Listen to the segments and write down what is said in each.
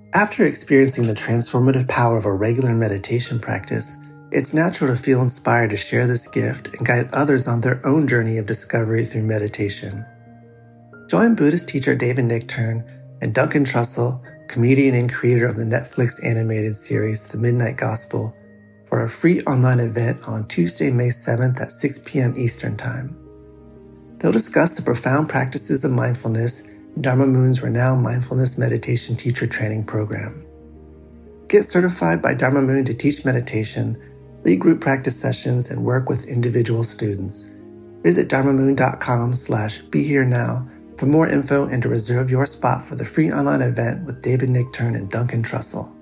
After experiencing the transformative power of a regular meditation practice, it's natural to feel inspired to share this gift and guide others on their own journey of discovery through meditation. Join Buddhist teacher David Nichtern and Duncan Trussell, comedian and creator of the Netflix animated series The Midnight Gospel, for a free online event on Tuesday, May 7th at 6 p.m. Eastern Time. They'll discuss the profound practices of mindfulness in Dharma Moon's renowned mindfulness meditation teacher training program. Get certified by Dharma Moon to teach meditation, lead group practice sessions, and work with individual students. Visit dharmamoon.com/beherenow for more info and to reserve your spot for the free online event with David Nichtern and Duncan Trussell.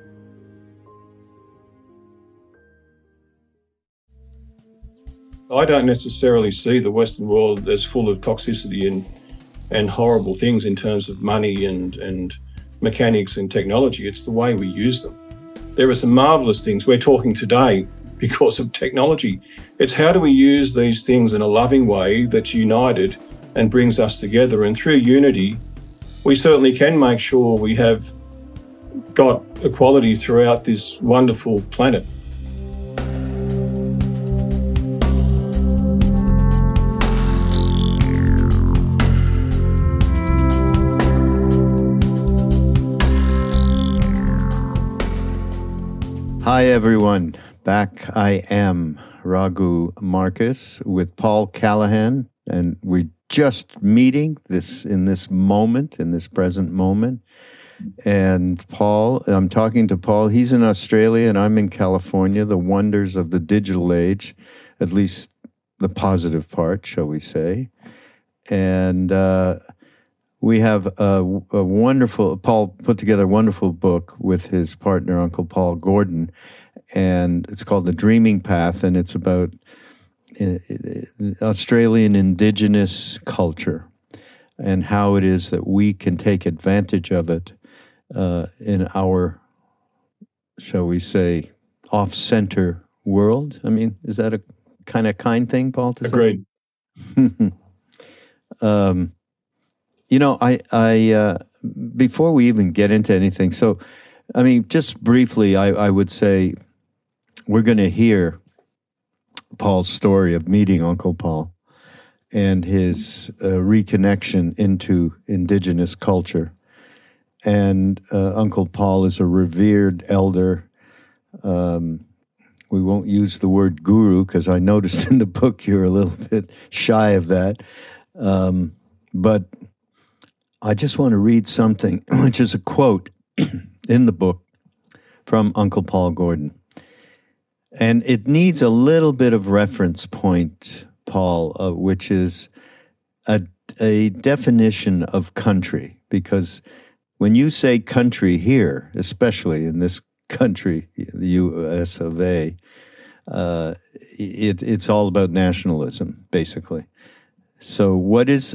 I don't necessarily see the Western world as full of toxicity and horrible things in terms of money and mechanics and technology. It's the way we use them. There are some marvelous things we're talking today because of technology. It's how do we use these things in a loving way that's united and brings us together. And through unity, we certainly can make sure we have got equality throughout this wonderful planet. Hi, everyone. Back I am, Raghu Marcus, with Paul Callahan, and we're just meeting in this present moment. And Paul, I'm talking to Paul. He's in Australia, and I'm in California. The wonders of the digital age, at least the positive part, shall we say. And we have a wonderful, Paul put together a wonderful book with his partner, Uncle Paul Gordon, and it's called The Dreaming Path, and it's about Australian indigenous culture and how it is that we can take advantage of it in our, shall we say, off-center world. I mean, is that a kind thing, Paul, to say? Agreed. You know, I before we even get into anything, so, I mean, just briefly, I would say we're going to hear Paul's story of meeting Uncle Paul and his reconnection into indigenous culture. And Uncle Paul is a revered elder. We won't use the word guru because I noticed in the book you're a little bit shy of that. But I just want to read something, which is a quote in the book from Uncle Paul Gordon. And it needs a little bit of reference point, Paul, which is a definition of country. Because when you say country here, especially in this country, the U.S. of A., it's all about nationalism, basically. So what is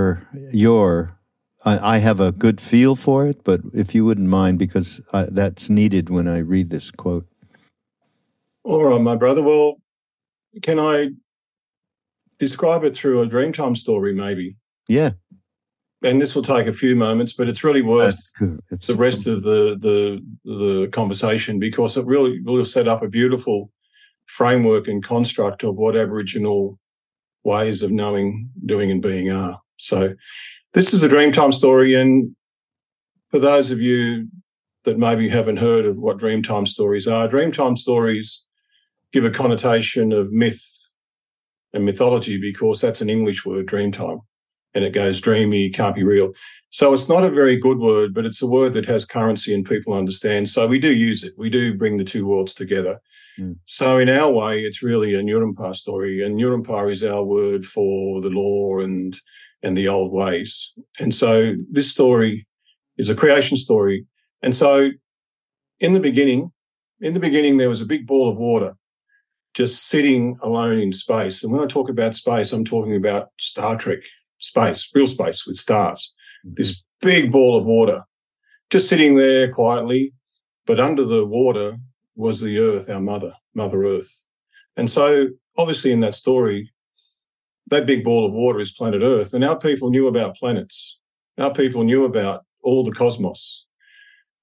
I have a good feel for it, but if you wouldn't mind, because that's needed when I read this quote. All right, my brother. Well, can I describe it through a Dreamtime story, maybe? Yeah. And this will take a few moments, but it's really worth the rest of the conversation because it really will set up a beautiful framework and construct of what Aboriginal ways of knowing, doing and being are. So this is a Dreamtime story, and for those of you that maybe haven't heard of what Dreamtime stories are, Dreamtime stories give a connotation of myth and mythology because that's an English word, Dreamtime, and it goes dreamy, can't be real. So it's not a very good word, but it's a word that has currency and people understand. So we do use it. We do bring the two worlds together. Mm. So in our way, it's really a Nyurumpa story, and Nyurumpa is our word for the law and the old ways. And so this story is a creation story. And so in the beginning, there was a big ball of water just sitting alone in space. And when I talk about space, I'm talking about Star Trek space, real space with stars. Mm-hmm. This big ball of water just sitting there quietly, but under the water was the earth, our Mother Earth. And so obviously in that story, that big ball of water is planet Earth. And our people knew about planets. Our people knew about all the cosmos.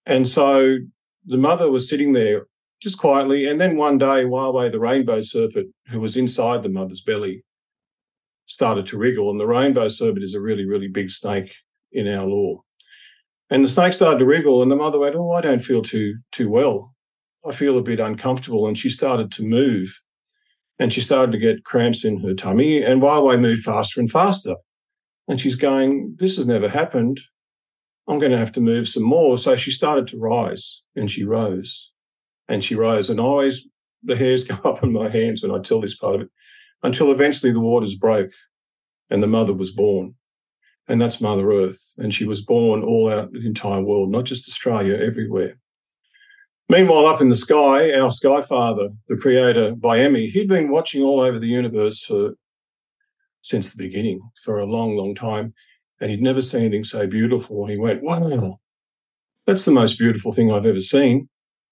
And so the mother was sitting there just quietly, and then one day, Waiwai, the rainbow serpent, who was inside the mother's belly, started to wriggle. And the rainbow serpent is a really, really big snake in our law. And the snake started to wriggle, and the mother went, "Oh, I don't feel too well. I feel a bit uncomfortable." And she started to move, and she started to get cramps in her tummy, and Waiwai moved faster and faster. And she's going, "This has never happened. I'm going to have to move some more." So she started to rise, and she rose, and she rose. And always the hairs go up on my hands when I tell this part of it, until eventually the waters broke and the mother was born. And that's Mother Earth. And she was born all out the entire world, not just Australia, everywhere. Meanwhile, up in the sky, our sky father, the creator, Bayemi, he'd been watching all over the universe since the beginning, for a long, long time. And he'd never seen anything so beautiful. He went, "Wow, that's the most beautiful thing I've ever seen.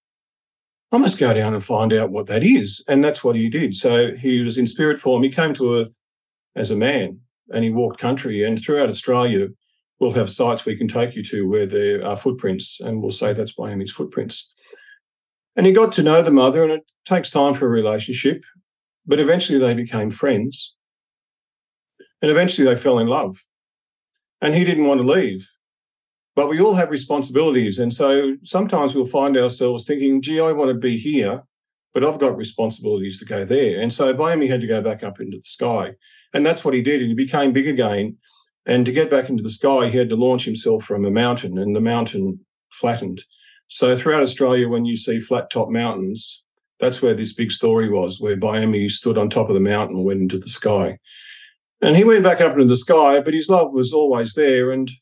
I must go down and find out what that is." And that's what he did. So he was in spirit form. He came to Earth as a man, and he walked country. And throughout Australia, we'll have sites we can take you to where there are footprints, and we'll say that's Bayemi's footprints. And he got to know the mother, and it takes time for a relationship, but eventually they became friends. And eventually they fell in love. And he didn't want to leave. But we all have responsibilities. And so sometimes we'll find ourselves thinking, "Gee, I want to be here, but I've got responsibilities to go there." And so Bayemi had to go back up into the sky. And that's what he did. And he became big again. And to get back into the sky, he had to launch himself from a mountain, and the mountain flattened. So throughout Australia, when you see flat-top mountains, that's where this big story was, where Bayemi stood on top of the mountain and went into the sky. And he went back up into the sky, but his love was always there. And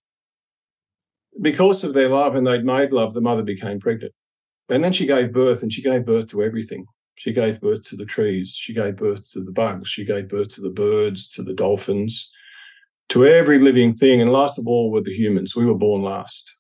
because of their love, and they'd made love, the mother became pregnant. And then she gave birth, and she gave birth to everything. She gave birth to the trees. She gave birth to the bugs. She gave birth to the birds, to the dolphins, to every living thing. And last of all were the humans. We were born last.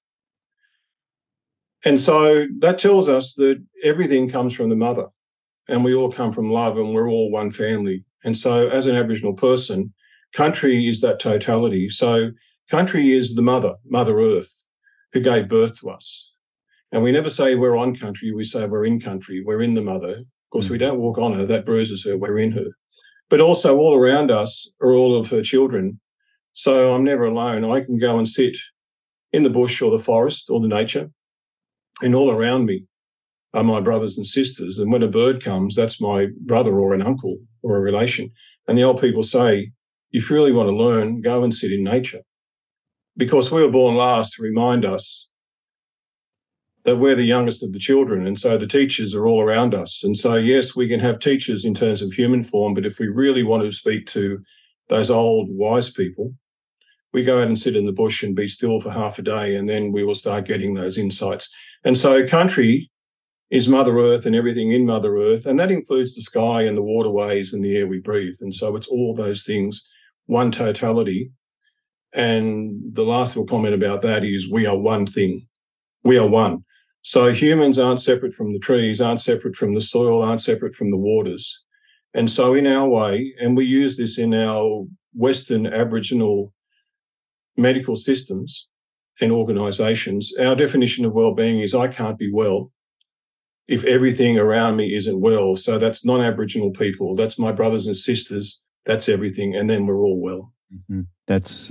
And so that tells us that everything comes from the mother, and we all come from love, and we're all one family. And so as an Aboriginal person, country is that totality. So country is the mother, Mother Earth, who gave birth to us. And we never say we're on country, we say we're in country, we're in the mother. Of course, we don't walk on her, that bruises her, we're in her. But also all around us are all of her children. So I'm never alone. I can go and sit in the bush or the forest or the nature, and all around me are my brothers and sisters. And when a bird comes, that's my brother or an uncle or a relation. And the old people say, if you really want to learn, go and sit in nature. Because we were born last to remind us that we're the youngest of the children, and so the teachers are all around us. And so, yes, we can have teachers in terms of human form, but if we really want to speak to those old wise people, we go out and sit in the bush and be still for half a day, and then we will start getting those insights. And so country is Mother Earth and everything in Mother Earth, and that includes the sky and the waterways and the air we breathe. And so it's all those things, one totality. And the last little comment about that is we are one thing. We are one. So humans aren't separate from the trees, aren't separate from the soil, aren't separate from the waters. And so in our way, and we use this in our Western Aboriginal medical systems and organisations, our definition of well-being is I can't be well if everything around me isn't well. So that's non-Aboriginal people, that's my brothers and sisters, that's everything, and then we're all well. Mm-hmm. That's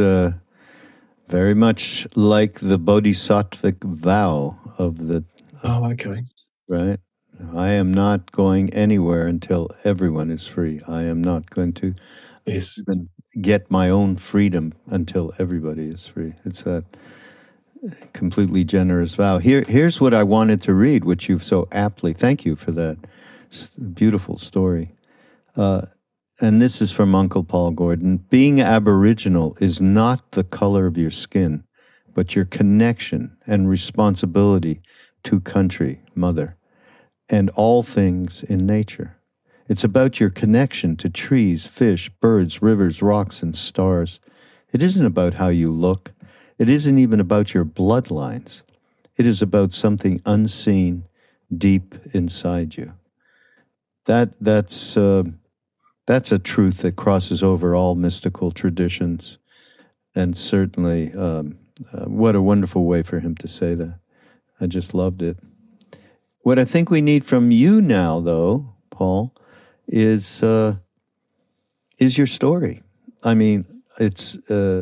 very much like the Bodhisattvic vow of the... okay. Right? I am not going anywhere until everyone is free. I am not going to even get my own freedom until everybody is free. It's a completely generous vow. Here's what I wanted to read, which you've so aptly... Thank you for that beautiful story. And this is from Uncle Paul Gordon. Being Aboriginal is not the color of your skin, but your connection and responsibility to country, mother, and all things in nature. It's about your connection to trees, fish, birds, rivers, rocks, and stars. It isn't about how you look. It isn't even about your bloodlines. It is about something unseen deep inside you. That's a truth that crosses over all mystical traditions, and certainly what a wonderful way for him to say that. I just loved it. What I think we need from you now, though, Paul, is your story. I mean, it's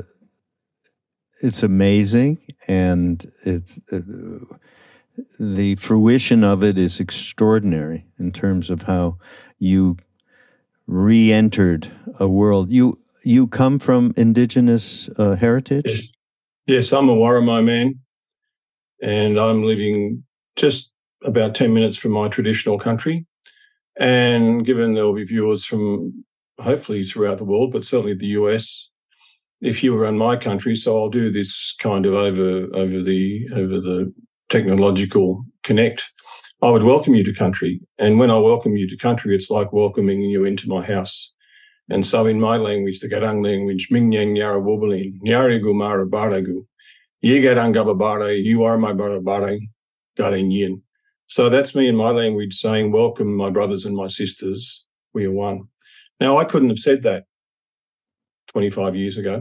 amazing, and it's the fruition of it is extraordinary in terms of how you re-entered a world. You come from indigenous heritage? Yes, I'm a Warramo man, and I'm living just about 10 minutes from my traditional country. And given there will be viewers from hopefully throughout the world, but certainly the US, if you were in my country, so I'll do this kind of over the technological connect, I would welcome you to country. And when I welcome you to country, it's like welcoming you into my house. And so in my language, the Garang language, Mingyang Yara Wobalin, Yarigu Mara Baragu, Yigarang Gababare, you are my Barabare, Garen Yin. So that's me in my language saying, welcome my brothers and my sisters, we are one. Now, I couldn't have said that 25 years ago.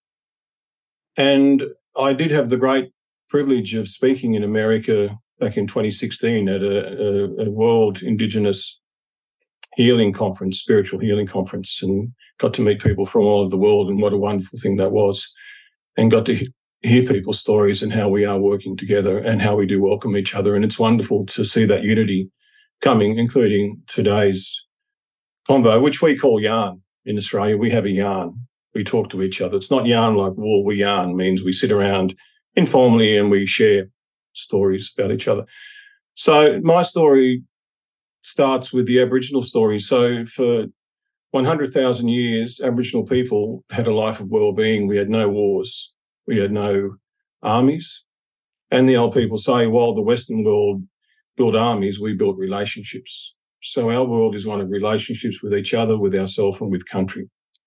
And I did have the great privilege of speaking in America back in 2016 at a World Indigenous Healing Conference, spiritual healing conference, and got to meet people from all over the world, and what a wonderful thing that was, and got to hear people's stories and how we are working together and how we do welcome each other. And it's wonderful to see that unity coming, including today's convo, which we call yarn in Australia. We have a yarn. We talk to each other. It's not yarn like wool. We yarn means we sit around informally and we share stories about each other. So my story starts with the Aboriginal story. So for 100,000 years, Aboriginal people had a life of well-being. We had no wars. We had no armies. And the old people say, while the Western world built armies, we built relationships. So our world is one of relationships with each other, with ourselves and with country.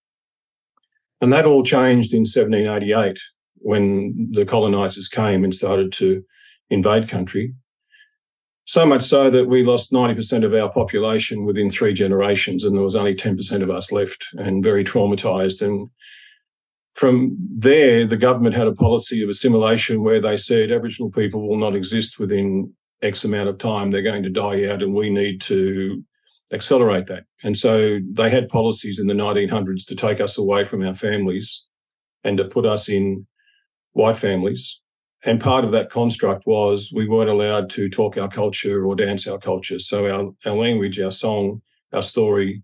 And that all changed in 1788 when the colonisers came and started to invade country. So much so that we lost 90% of our population within 3 generations, and there was only 10% of us left, and very traumatised. And from there, the government had a policy of assimilation where they said Aboriginal people will not exist within X amount of time. They're going to die out, and we need to accelerate that. And so they had policies in the 1900s to take us away from our families and to put us in white families. And part of that construct was we weren't allowed to talk our culture or dance our culture. So our language, our song, our story,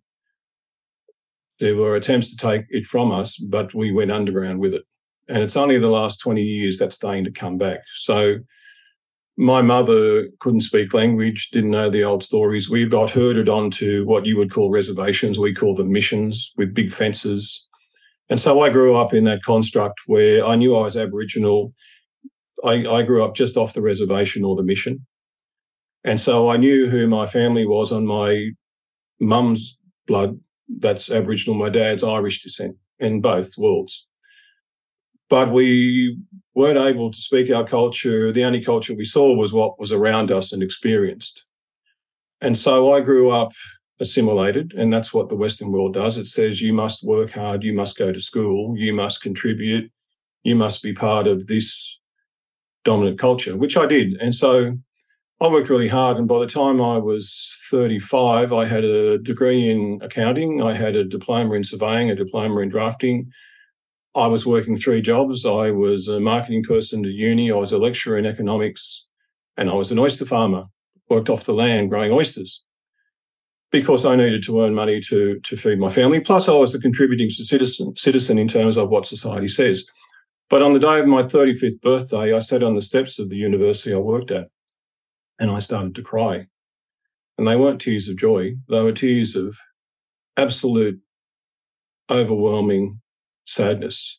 there were attempts to take it from us, but we went underground with it. And it's only the last 20 years that's starting to come back. So my mother couldn't speak language, didn't know the old stories. We got herded onto what you would call reservations. We call them missions with big fences. And so I grew up in that construct where I knew I was Aboriginal. I grew up just off the reservation or the mission. And so I knew who my family was on my mum's blood. That's Aboriginal. My dad's Irish descent in both worlds. But we weren't able to speak our culture. The only culture we saw was what was around us and experienced. And so I grew up assimilated, and that's what the Western world does. It says you must work hard, you must go to school, you must contribute, you must be part of this dominant culture, which I did. And so I worked really hard. And by the time I was 35, I had a degree in accounting. I had a diploma in surveying, a diploma in drafting. I was working 3 jobs. I was a marketing person at uni. I was a lecturer in economics, and I was an oyster farmer, worked off the land growing oysters because I needed to earn money to feed my family. Plus, I was a contributing citizen in terms of what society says. But on the day of my 35th birthday, I sat on the steps of the university I worked at and I started to cry. And they weren't tears of joy. They were tears of absolute, overwhelming sadness.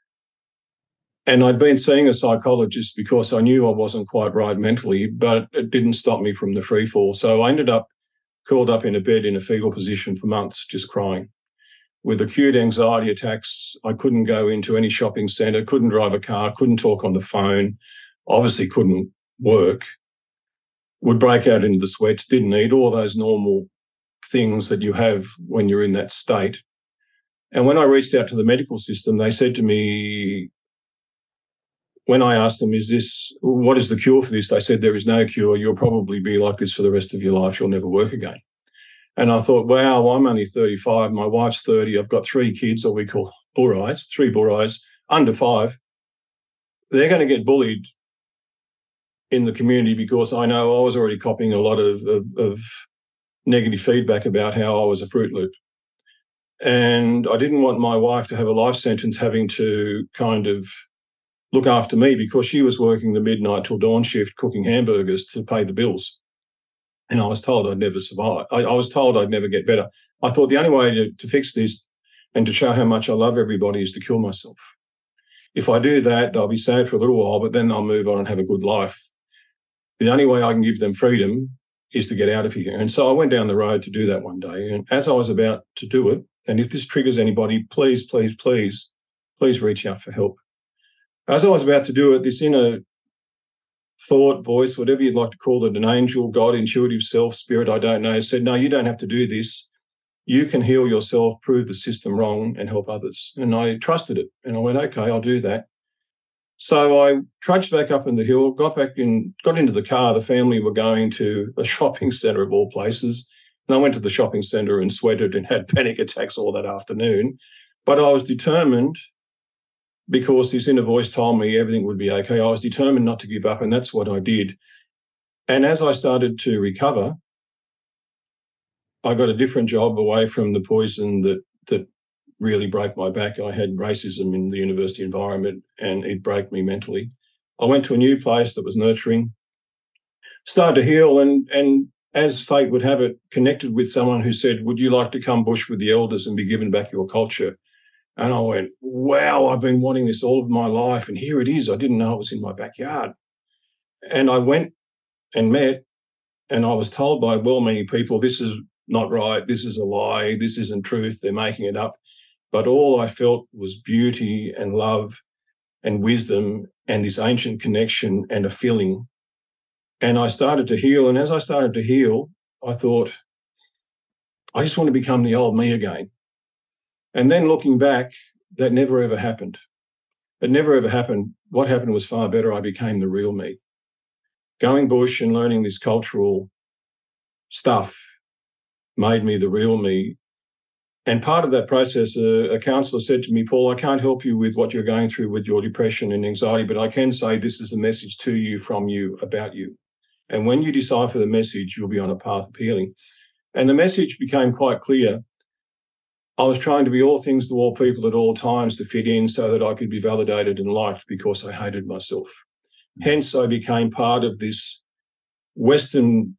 And I'd been seeing a psychologist because I knew I wasn't quite right mentally, but it didn't stop me from the free fall. So I ended up curled up in a bed in a fetal position for months, just crying. With acute anxiety attacks, I couldn't go into any shopping centre, couldn't drive a car, couldn't talk on the phone, obviously couldn't work, would break out into the sweats, didn't eat, all those normal things that you have when you're in that state. And when I reached out to the medical system, they said to me, when I asked them, what is the cure for this? They said, there is no cure. You'll probably be like this for the rest of your life. You'll never work again. And I thought, wow, I'm only 35. My wife's 30. I've got 3 kids, or we call bullrights, 3 bullrights, under 5. They're going to get bullied in the community because I know I was already copying a lot of negative feedback about how I was a Fruit Loop. And I didn't want my wife to have a life sentence having to kind of look after me because she was working the midnight till dawn shift cooking hamburgers to pay the bills. And I was told I'd never survive. I was told I'd never get better. I thought the only way to fix this and to show how much I love everybody is to kill myself. If I do that, I'll be sad for a little while, but then I'll move on and have a good life. The only way I can give them freedom is to get out of here. And so I went down the road to do that one day. And as I was about to do it, and if this triggers anybody, please, please, please, please reach out for help. As I was about to do it, this inner thought, voice, whatever you'd like to call it, an angel, God, intuitive self, spirit, I don't know, said, no, you don't have to do this. You can heal yourself, prove the system wrong, and help others. And I trusted it. And I went, okay, I'll do that. So I trudged back up in the hill, got into the car. The family were going to a shopping centre of all places. And I went to the shopping centre and sweated and had panic attacks all that afternoon. But I was determined, because this inner voice told me everything would be okay. I was determined not to give up, and that's what I did. And as I started to recover, I got a different job away from the poison that really broke my back. I had racism in the university environment, and it broke me mentally. I went to a new place that was nurturing, started to heal, and as fate would have it, connected with someone who said, would you like to come bush with the elders and be given back your culture? And I went, wow, I've been wanting this all of my life, and here it is. I didn't know it was in my backyard. And I went and met, and I was told by well-meaning people, this is not right, this is a lie, this isn't truth, they're making it up. But all I felt was beauty and love and wisdom and this ancient connection and a feeling. And I started to heal, and as I started to heal, I thought, I just want to become the old me again. And then looking back, that never ever happened. It never ever happened. What happened was far better. I became the real me. Going bush and learning this cultural stuff made me the real me. And part of that process, a counsellor said to me, Paul, I can't help you with what you're going through with your depression and anxiety, but I can say this is a message to you, from you, about you. And when you decipher the message, you'll be on a path of healing. And the message became quite clear. I was trying to be all things to all people at all times to fit in so that I could be validated and liked because I hated myself. Hence, I became part of this Western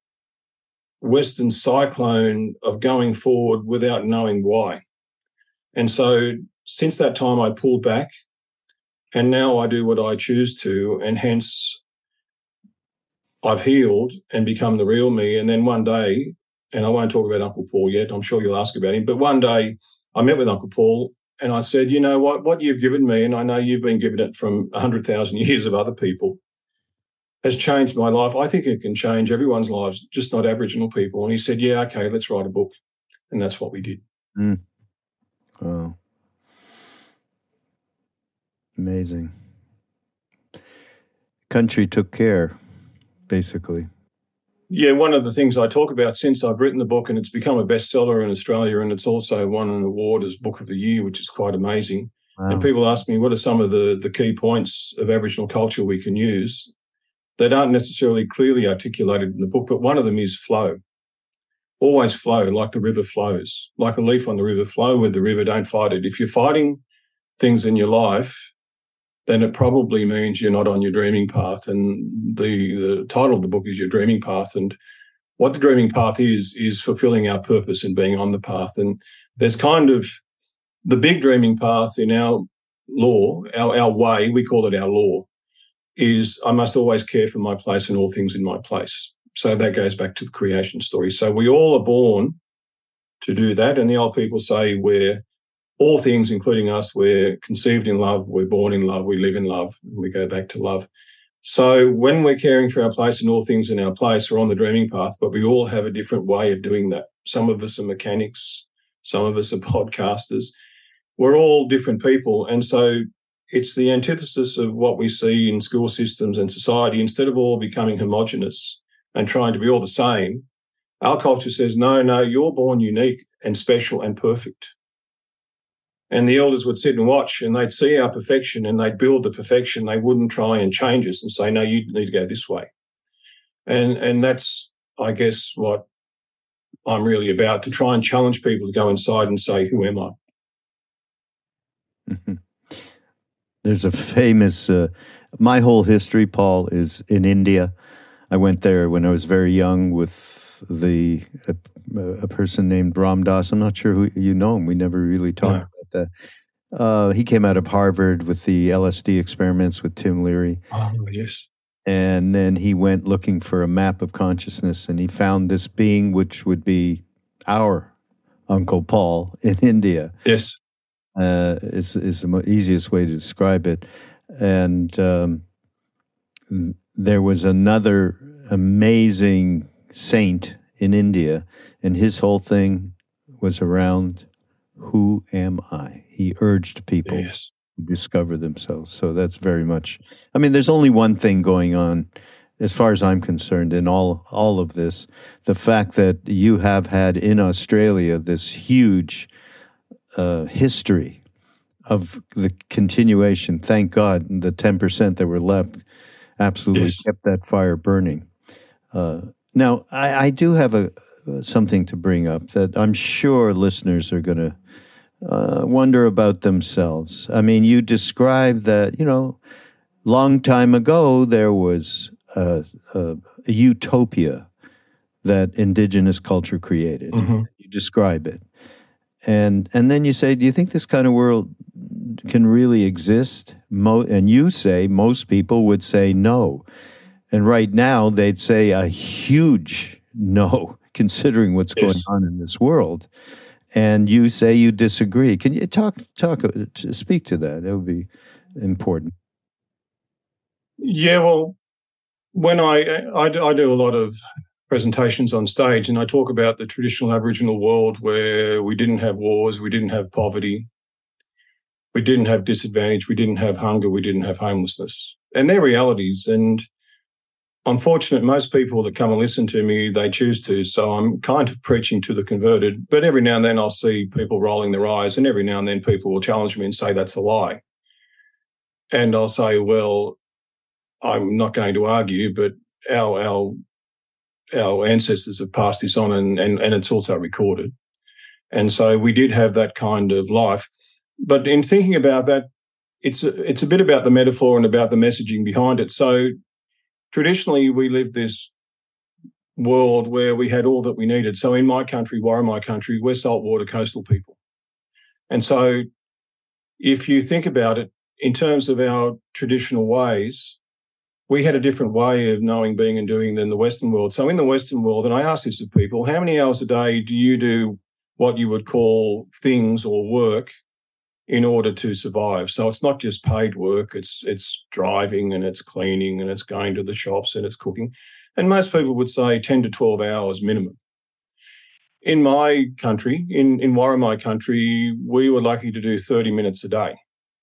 cyclone of going forward without knowing why. And so since that time, I pulled back, and now I do what I choose to, and hence I've healed and become the real me. And then one day, and I won't talk about Uncle Paul yet, I'm sure you'll ask about him, but one day I met with Uncle Paul and I said, you know what you've given me, and I know you've been given it from 100,000 years of other people, has changed my life. I think it can change everyone's lives, just not Aboriginal people. And he said, yeah, okay, let's write a book. And that's what we did. Oh. Amazing. Country took care, basically. Yeah, one of the things I talk about since I've written the book, and it's become a bestseller in Australia, and it's also won an award as Book of the Year, which is quite amazing. Wow. And people ask me, what are some of the key points of Aboriginal culture we can use? That aren't necessarily clearly articulated in the book, but one of them is flow. Always flow, like the river flows. Like a leaf on the river, flow with the river, don't fight it. If you're fighting things in your life, then it probably means you're not on your dreaming path. And the title of the book is Your Dreaming Path. And what the dreaming path is fulfilling our purpose and being on the path. And there's kind of the big dreaming path in our law, our way, we call it our law, is I must always care for my place and all things in my place. So that goes back to the creation story. So we all are born to do that. And the old people say we're all things, including us, we're conceived in love, we're born in love, we live in love, and we go back to love. So when we're caring for our place and all things in our place, we're on the dreaming path, but we all have a different way of doing that. Some of us are mechanics, some of us are podcasters. We're all different people. And so it's the antithesis of what we see in school systems and society. Instead of all becoming homogenous and trying to be all the same, our culture says, no, you're born unique and special and perfect. And the elders would sit and watch, and they'd see our perfection and they'd build the perfection. They wouldn't try and change us and say, no, you need to go this way. And that's, I guess, what I'm really about, to try and challenge people to go inside and say, who am I? Mm-hmm. There's a famous, my whole history, Paul, is in India. I went there when I was very young with a person named Ram Dass. I'm not sure who you know him. We never really talked about that. He came out of Harvard with the LSD experiments with Tim Leary. Oh, yes. And then he went looking for a map of consciousness, and he found this being which would be our Uncle Paul in India. Yes. Is the easiest way to describe it. And there was another amazing saint in India, and his whole thing was around, who am I? He urged people to discover themselves. So that's very much, I mean, there's only one thing going on, as far as I'm concerned, in all of this, the fact that you have had in Australia this huge history of the continuation. Thank God the 10% that were left absolutely kept that fire burning. Now, I do have something to bring up that I'm sure listeners are going to wonder about themselves. I mean, you described that, long time ago there was a utopia that indigenous culture created. Mm-hmm. You describe it. And then you say, do you think this kind of world can really exist? And you say most people would say no. And right now they'd say a huge no, considering what's going on in this world. And you say you disagree. Can you speak to that? That would be important. Yeah, well, when I do a lot of presentations on stage, and I talk about the traditional Aboriginal world where we didn't have wars, we didn't have poverty, we didn't have disadvantage, we didn't have hunger, we didn't have homelessness. And they're realities. And unfortunately, most people that come and listen to me, they choose to. So I'm kind of preaching to the converted. But every now and then I'll see people rolling their eyes, and every now and then people will challenge me and say that's a lie. And I'll say, well, I'm not going to argue, but our ancestors have passed this on, and it's also recorded. And so we did have that kind of life. But in thinking about that, it's a bit about the metaphor and about the messaging behind it. So traditionally, we lived this world where we had all that we needed. So in my country, Warramai country, we're saltwater coastal people. And so if you think about it, in terms of our traditional ways, we had a different way of knowing, being and doing than the Western world. So in the Western world, and I ask this of people, how many hours a day do you do what you would call things or work in order to survive? So it's not just paid work, it's driving and it's cleaning and it's going to the shops and it's cooking. And most people would say 10 to 12 hours minimum. In my country, in Warramai country, we were lucky to do 30 minutes a day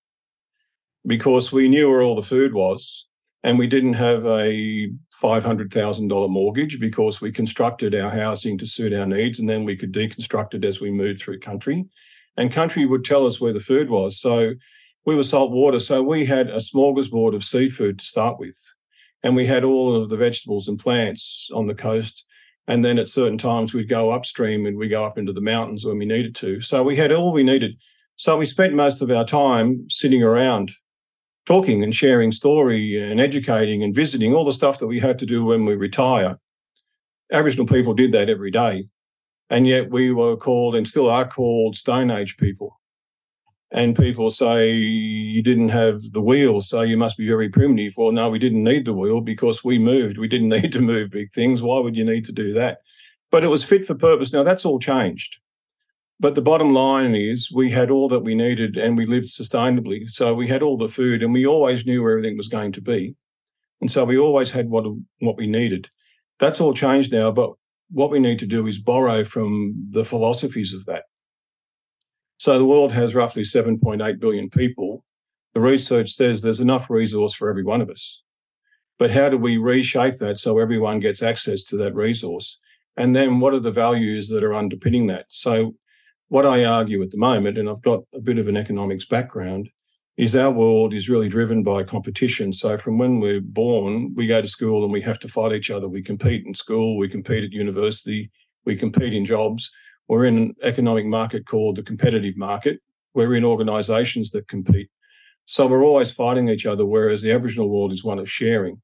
because we knew where all the food was. And we didn't have a $500,000 mortgage because we constructed our housing to suit our needs, and then we could deconstruct it as we moved through country. And country would tell us where the food was. So we were saltwater, so we had a smorgasbord of seafood to start with. And we had all of the vegetables and plants on the coast. And then at certain times we'd go upstream and we'd go up into the mountains when we needed to. So we had all we needed. So we spent most of our time sitting around, talking and sharing story and educating and visiting, all the stuff that we had to do when we retire. Aboriginal people did that every day. And yet we were called, and still are called, Stone Age people. And people say you didn't have the wheel, so you must be very primitive. Well, no, we didn't need the wheel because we moved. We didn't need to move big things. Why would you need to do that? But it was fit for purpose. Now, that's all changed. But the bottom line is we had all that we needed and we lived sustainably. So we had all the food and we always knew where everything was going to be. And so we always had what we needed. That's all changed now, but what we need to do is borrow from the philosophies of that. So the world has roughly 7.8 billion people. the research says there's enough resource for every one of us. But how do we reshape that so everyone gets access to that resource? And then what are the values that are underpinning that? So what I argue at the moment, and I've got a bit of an economics background, is our world is really driven by competition. So from when we're born, we go to school and we have to fight each other. We compete in school, we compete at university, we compete in jobs. We're in an economic market called the competitive market. We're in organisations that compete. So we're always fighting each other, whereas the Aboriginal world is one of sharing.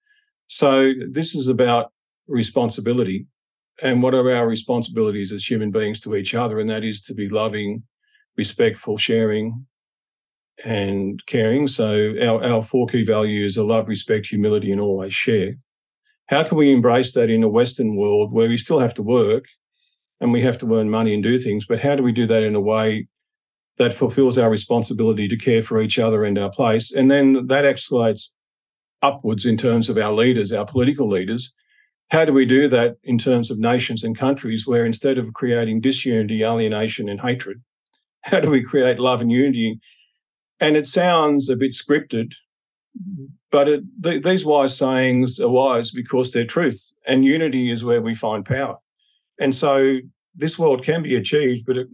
So this is about responsibility. And what are our responsibilities as human beings to each other? And that is to be loving, respectful, sharing, and caring. So our 4 key values are love, respect, humility, and always share. How can we embrace that in a Western world where we still have to work and we have to earn money and do things, but how do we do that in a way that fulfills our responsibility to care for each other and our place? And then that escalates upwards in terms of our leaders, our political leaders. How do we do that in terms of nations and countries where instead of creating disunity, alienation and hatred, how do we create love and unity? And it sounds a bit scripted, but these wise sayings are wise because they're truth, and unity is where we find power. And so this world can be achieved, but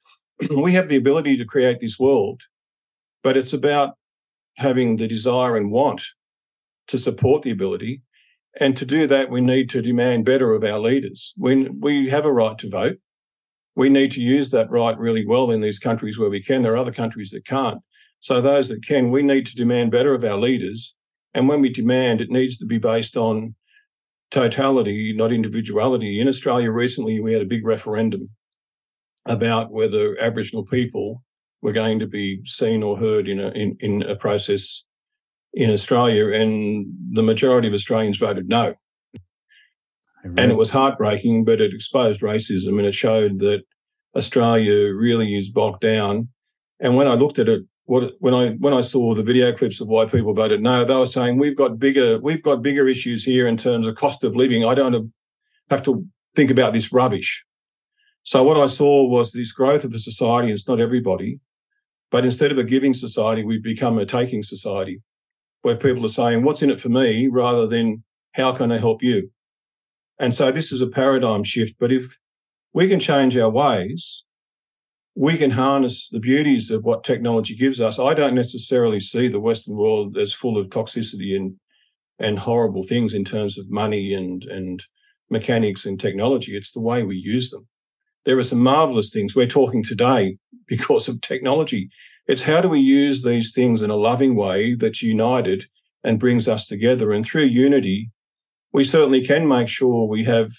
we have the ability to create this world, but it's about having the desire and want to support the ability. And to do that, we need to demand better of our leaders. When we have a right to vote, we need to use that right really well in these countries where we can. There are other countries that can't. So those that can, we need to demand better of our leaders. And when we demand, it needs to be based on totality, not individuality. In Australia recently, we had a big referendum about whether Aboriginal people were going to be seen or heard in a process in Australia, and the majority of Australians voted no. And it was heartbreaking, but it exposed racism and it showed that Australia really is bogged down. And when I looked at it, when I saw the video clips of why people voted no, they were saying we've got bigger issues here in terms of cost of living. I don't have to think about this rubbish. So what I saw was this growth of a society, and it's not everybody, but instead of a giving society, we've become a taking society, where people are saying, what's in it for me, rather than how can I help you? And so this is a paradigm shift. But if we can change our ways, we can harness the beauties of what technology gives us. I don't necessarily see the Western world as full of toxicity and horrible things in terms of money and mechanics and technology. It's the way we use them. There are some marvellous things. We're talking today because of technology. It's how do we use these things in a loving way that's united and brings us together. And through unity, we certainly can make sure we have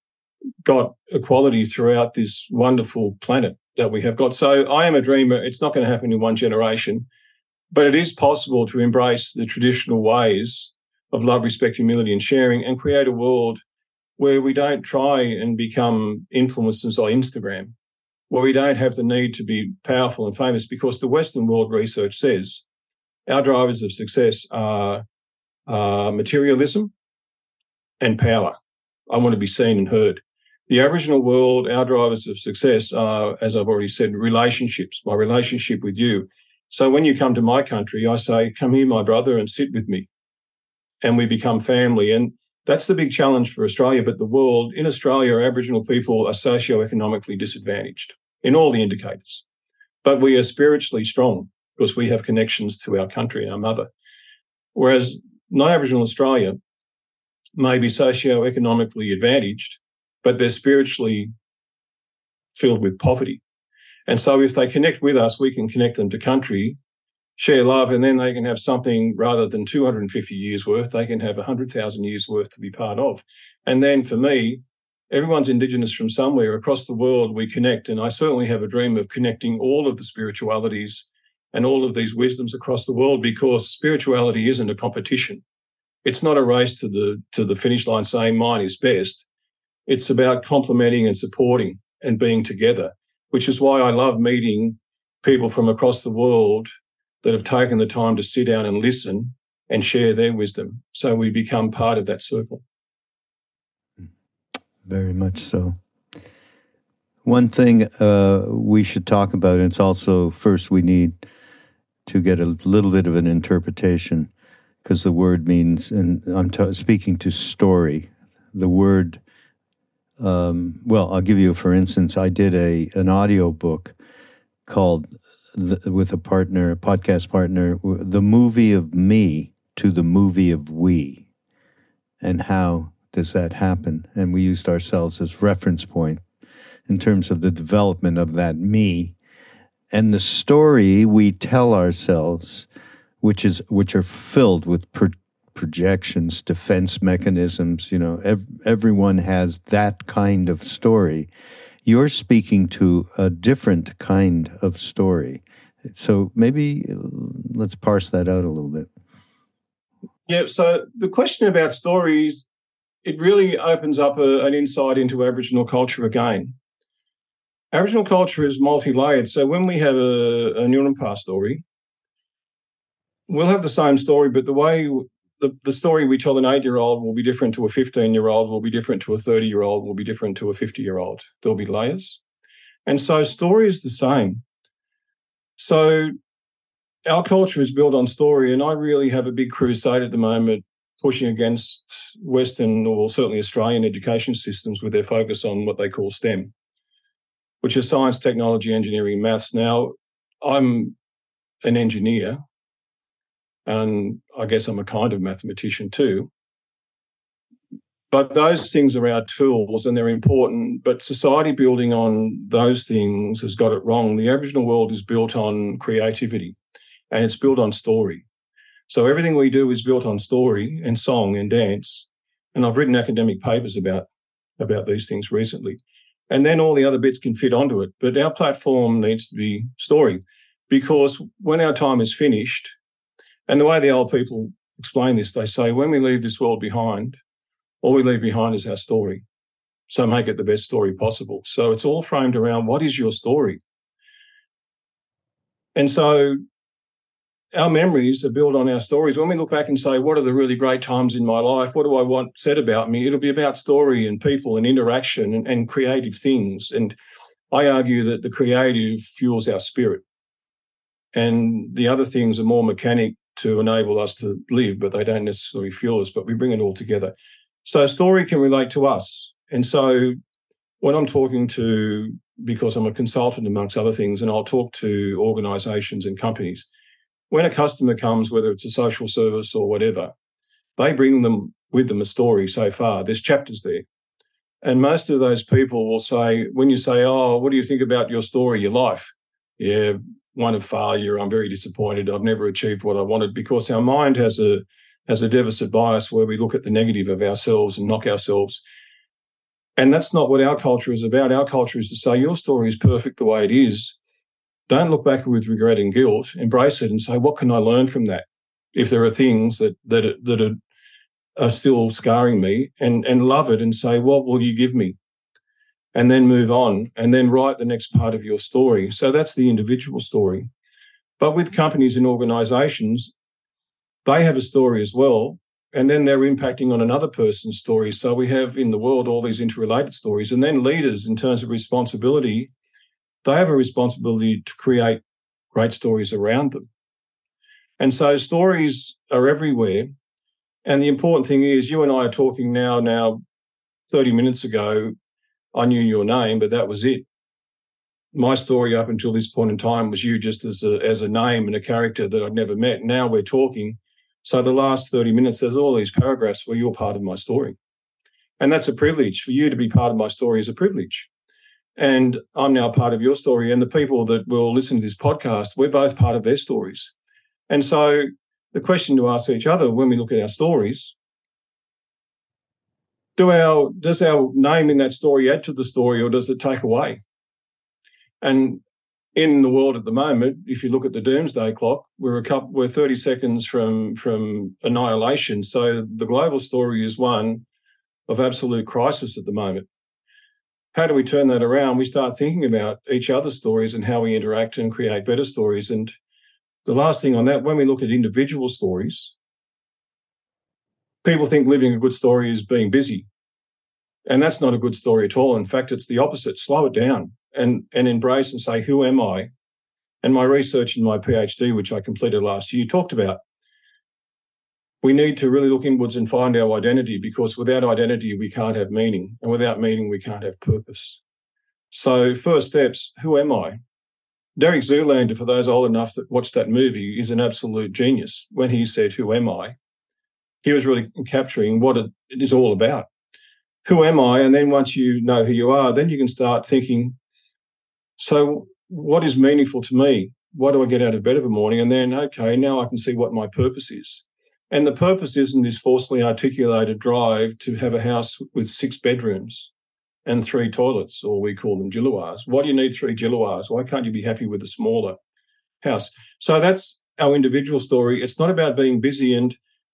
got equality throughout this wonderful planet that we have got. So I am a dreamer. It's not going to happen in one generation, but it is possible to embrace the traditional ways of love, respect, humility and sharing and create a world where we don't try and become influencers on Instagram, where we don't have the need to be powerful and famous, because the Western world research says our drivers of success are materialism and power. I want to be seen and heard. The Aboriginal world, our drivers of success are, as I've already said, relationships, my relationship with you. So when you come to my country, I say, come here, my brother, and sit with me. And we become family. And that's the big challenge for Australia, but the world. In Australia, Aboriginal people are socioeconomically disadvantaged in all the indicators. But we are spiritually strong because we have connections to our country and our mother. Whereas non-Aboriginal Australia may be socioeconomically advantaged, but they're spiritually filled with poverty. And so if they connect with us, we can connect them to country, share love, and then they can have something rather than 250 years worth, they can have 100,000 years worth to be part of. And then for me, everyone's Indigenous from somewhere across the world, we connect. And I certainly have a dream of connecting all of the spiritualities and all of these wisdoms across the world, because spirituality isn't a competition. It's not a race to the finish line saying mine is best. It's about complementing and supporting and being together, which is why I love meeting people from across the world that have taken the time to sit down and listen and share their wisdom. So we become part of that circle. Very much so. One thing we should talk about, and it's also, first we need to get a little bit of an interpretation, because the word means, and I'm speaking to story, the word, well, I'll give you, for instance, I did an audio book called, with a podcast partner, The Movie of Me to the Movie of We. And how does that happen? And we used ourselves as reference point in terms of the development of that me and the story we tell ourselves, which are filled with projections, defense mechanisms. You know, everyone has that kind of story. You're speaking to a different kind of story. So maybe let's parse that out a little bit. Yeah, so the question about stories, it really opens up an insight into Aboriginal culture again. Aboriginal culture is multi-layered. So when we have a Nurrumbah story, we'll have the same story, but the way the story we tell an 8-year-old will be different to a 15-year-old, will be different to a 30-year-old, will be different to a 50-year-old. There'll be layers. And so story is the same. So our culture is built on story, and I really have a big crusade at the moment pushing against Western, or certainly Australian, education systems with their focus on what they call STEM, which is science, technology, engineering, maths. Now, I'm an engineer, and I guess I'm a kind of mathematician too. But those things are our tools and they're important, but society building on those things has got it wrong. The Aboriginal world is built on creativity and it's built on story. So everything we do is built on story and song and dance. And I've written academic papers about these things recently. And then all the other bits can fit onto it. But our platform needs to be story, because when our time is finished, and the way the old people explain this, they say, when we leave this world behind, all we leave behind is our story. So make it the best story possible. So it's all framed around what is your story? And so our memories are built on our stories. When we look back and say, what are the really great times in my life? What do I want said about me? It'll be about story and people and interaction and creative things. And I argue that the creative fuels our spirit. And the other things are more mechanic to enable us to live, but they don't necessarily fuel us, but we bring it all together. So story can relate to us. And so when I'm talking to, because I'm a consultant amongst other things, and I'll talk to organisations and companies, when a customer comes, whether it's a social service or whatever, they bring them with them a story so far. There's chapters there. And most of those people will say, when you say, oh, what do you think about your story, your life? Yeah, one of failure. I'm very disappointed. I've never achieved what I wanted, because our mind has a deficit bias where we look at the negative of ourselves and knock ourselves. And that's not what our culture is about. Our culture is to say your story is perfect the way it is. Don't look back with regret and guilt. Embrace it and say, what can I learn from that? If there are things that are still scarring me, and love it and say, what will you give me? And then move on and then write the next part of your story. So that's the individual story. But with companies and organisations, they have a story as well, and then they're impacting on another person's story. So we have in the world all these interrelated stories. And then leaders, in terms of responsibility, they have a responsibility to create great stories around them. And so stories are everywhere. And the important thing is, you and I are talking now 30 minutes ago, I knew your name, but that was it. My story up until this point in time was you just as a name and a character that I'd never met. Now we're talking. So the last 30 minutes, there's all these paragraphs where you're part of my story. And that's a privilege. For you to be part of my story is a privilege. And I'm now part of your story. And the people that will listen to this podcast, we're both part of their stories. And so the question to ask each other when we look at our stories, does our name in that story add to the story, or does it take away? And in the world at the moment, if you look at the doomsday clock, we're 30 seconds from annihilation. So the global story is one of absolute crisis at the moment. How do we turn that around? We start thinking about each other's stories and how we interact and create better stories. And the last thing on that, when we look at individual stories, people think living a good story is being busy. And that's not a good story at all. In fact, it's the opposite. Slow it down and embrace and say, who am I? And my research in my PhD, which I completed last year, talked about we need to really look inwards and find our identity, because without identity, we can't have meaning. And without meaning, we can't have purpose. So first steps, who am I? Derek Zoolander, for those old enough that watched that movie, is an absolute genius. When he said, who am I? He was really capturing what it is all about. Who am I? And then once you know who you are, then you can start thinking, so what is meaningful to me? Why do I get out of bed every morning? And then, okay, now I can see what my purpose is. And the purpose isn't this falsely articulated drive to have a house with 6 bedrooms and 3 toilets, or we call them Jilawars. Why do you need 3 Jilawars? Why can't you be happy with a smaller house? So that's our individual story. It's not about being busy. And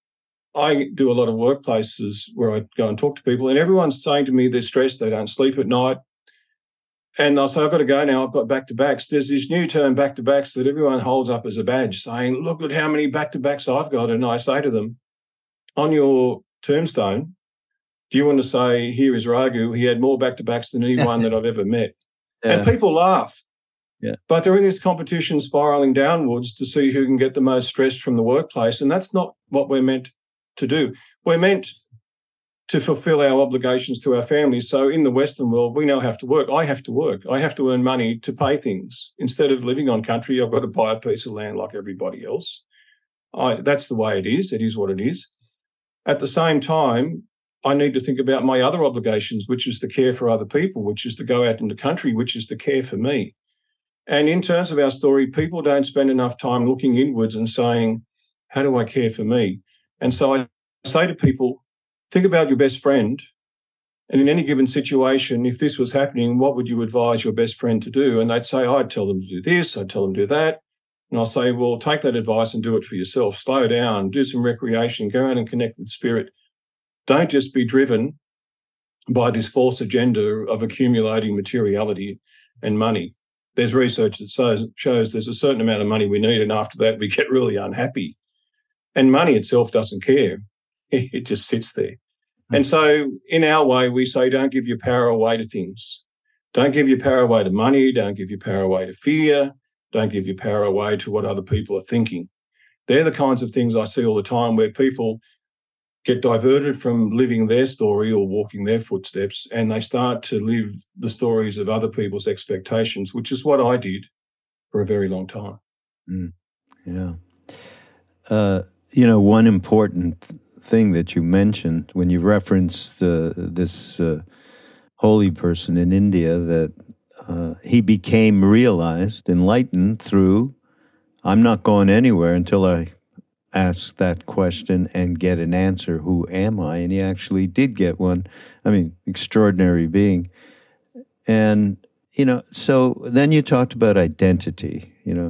I do a lot of workplaces where I go and talk to people, and everyone's saying to me they're stressed, they don't sleep at night. And I'll say, I've got to go now, I've got back-to-backs. There's this new term, back-to-backs, that everyone holds up as a badge, saying, look at how many back-to-backs I've got. And I say to them, on your tombstone, do you want to say, here is Raghu, he had more back-to-backs than anyone that I've ever met? Yeah. And people laugh. Yeah. But they're in this competition spiraling downwards to see who can get the most stress from the workplace. And that's not what we're meant to do. We're meant to fulfill our obligations to our families. So in the Western world, we now have to work. I have to work. I have to earn money to pay things. Instead of living on country, I've got to buy a piece of land like everybody else. That's the way it is. It is what it is. At the same time, I need to think about my other obligations, which is to care for other people, which is to go out in the country, which is to care for me. And in terms of our story, people don't spend enough time looking inwards and saying, how do I care for me? And so I say to people, think about your best friend, and in any given situation, if this was happening, what would you advise your best friend to do? And they'd say, I'd tell them to do this, I'd tell them to do that. And I'll say, well, take that advice and do it for yourself. Slow down, do some recreation, go out and connect with spirit. Don't just be driven by this false agenda of accumulating materiality and money. There's research that shows there's a certain amount of money we need, and after that, we get really unhappy. And money itself doesn't care. It just sits there. And so in our way, we say, don't give your power away to things. Don't give your power away to money. Don't give your power away to fear. Don't give your power away to what other people are thinking. They're the kinds of things I see all the time where people get diverted from living their story or walking their footsteps, and they start to live the stories of other people's expectations, which is what I did for a very long time. Yeah. One important thing that you mentioned when you referenced this holy person in India, that he became realized, enlightened through, I'm not going anywhere until I ask that question and get an answer, who am I? And he actually did get one. I mean, extraordinary being. And, so then you talked about identity,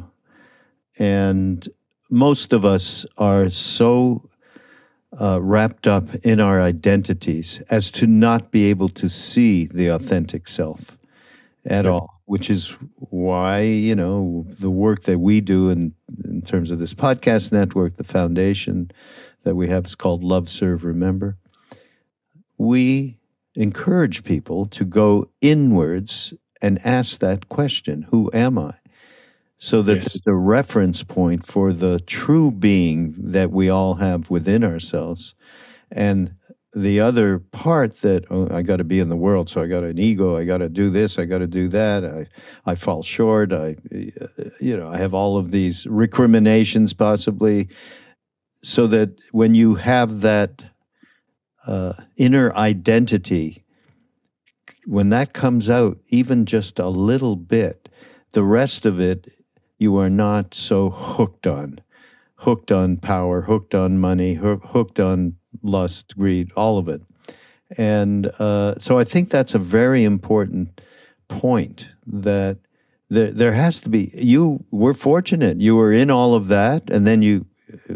and most of us are so wrapped up in our identities as to not be able to see the authentic self at all, which is why, the work that we do in terms of this podcast network, the foundation that we have is called Love, Serve, Remember. We encourage people to go inwards and ask that question, who am I? So that there's a reference point for the true being that we all have within ourselves. And the other part that, I got to be in the world, so I got an ego, I got to do this, I got to do that, I fall short, I have all of these recriminations possibly, so that when you have that inner identity, when that comes out, even just a little bit, the rest of it, you are not so hooked on power, hooked on money, hooked on lust, greed, all of it. And so I think that's a very important point, that there has to be, you were fortunate, you were in all of that, and then you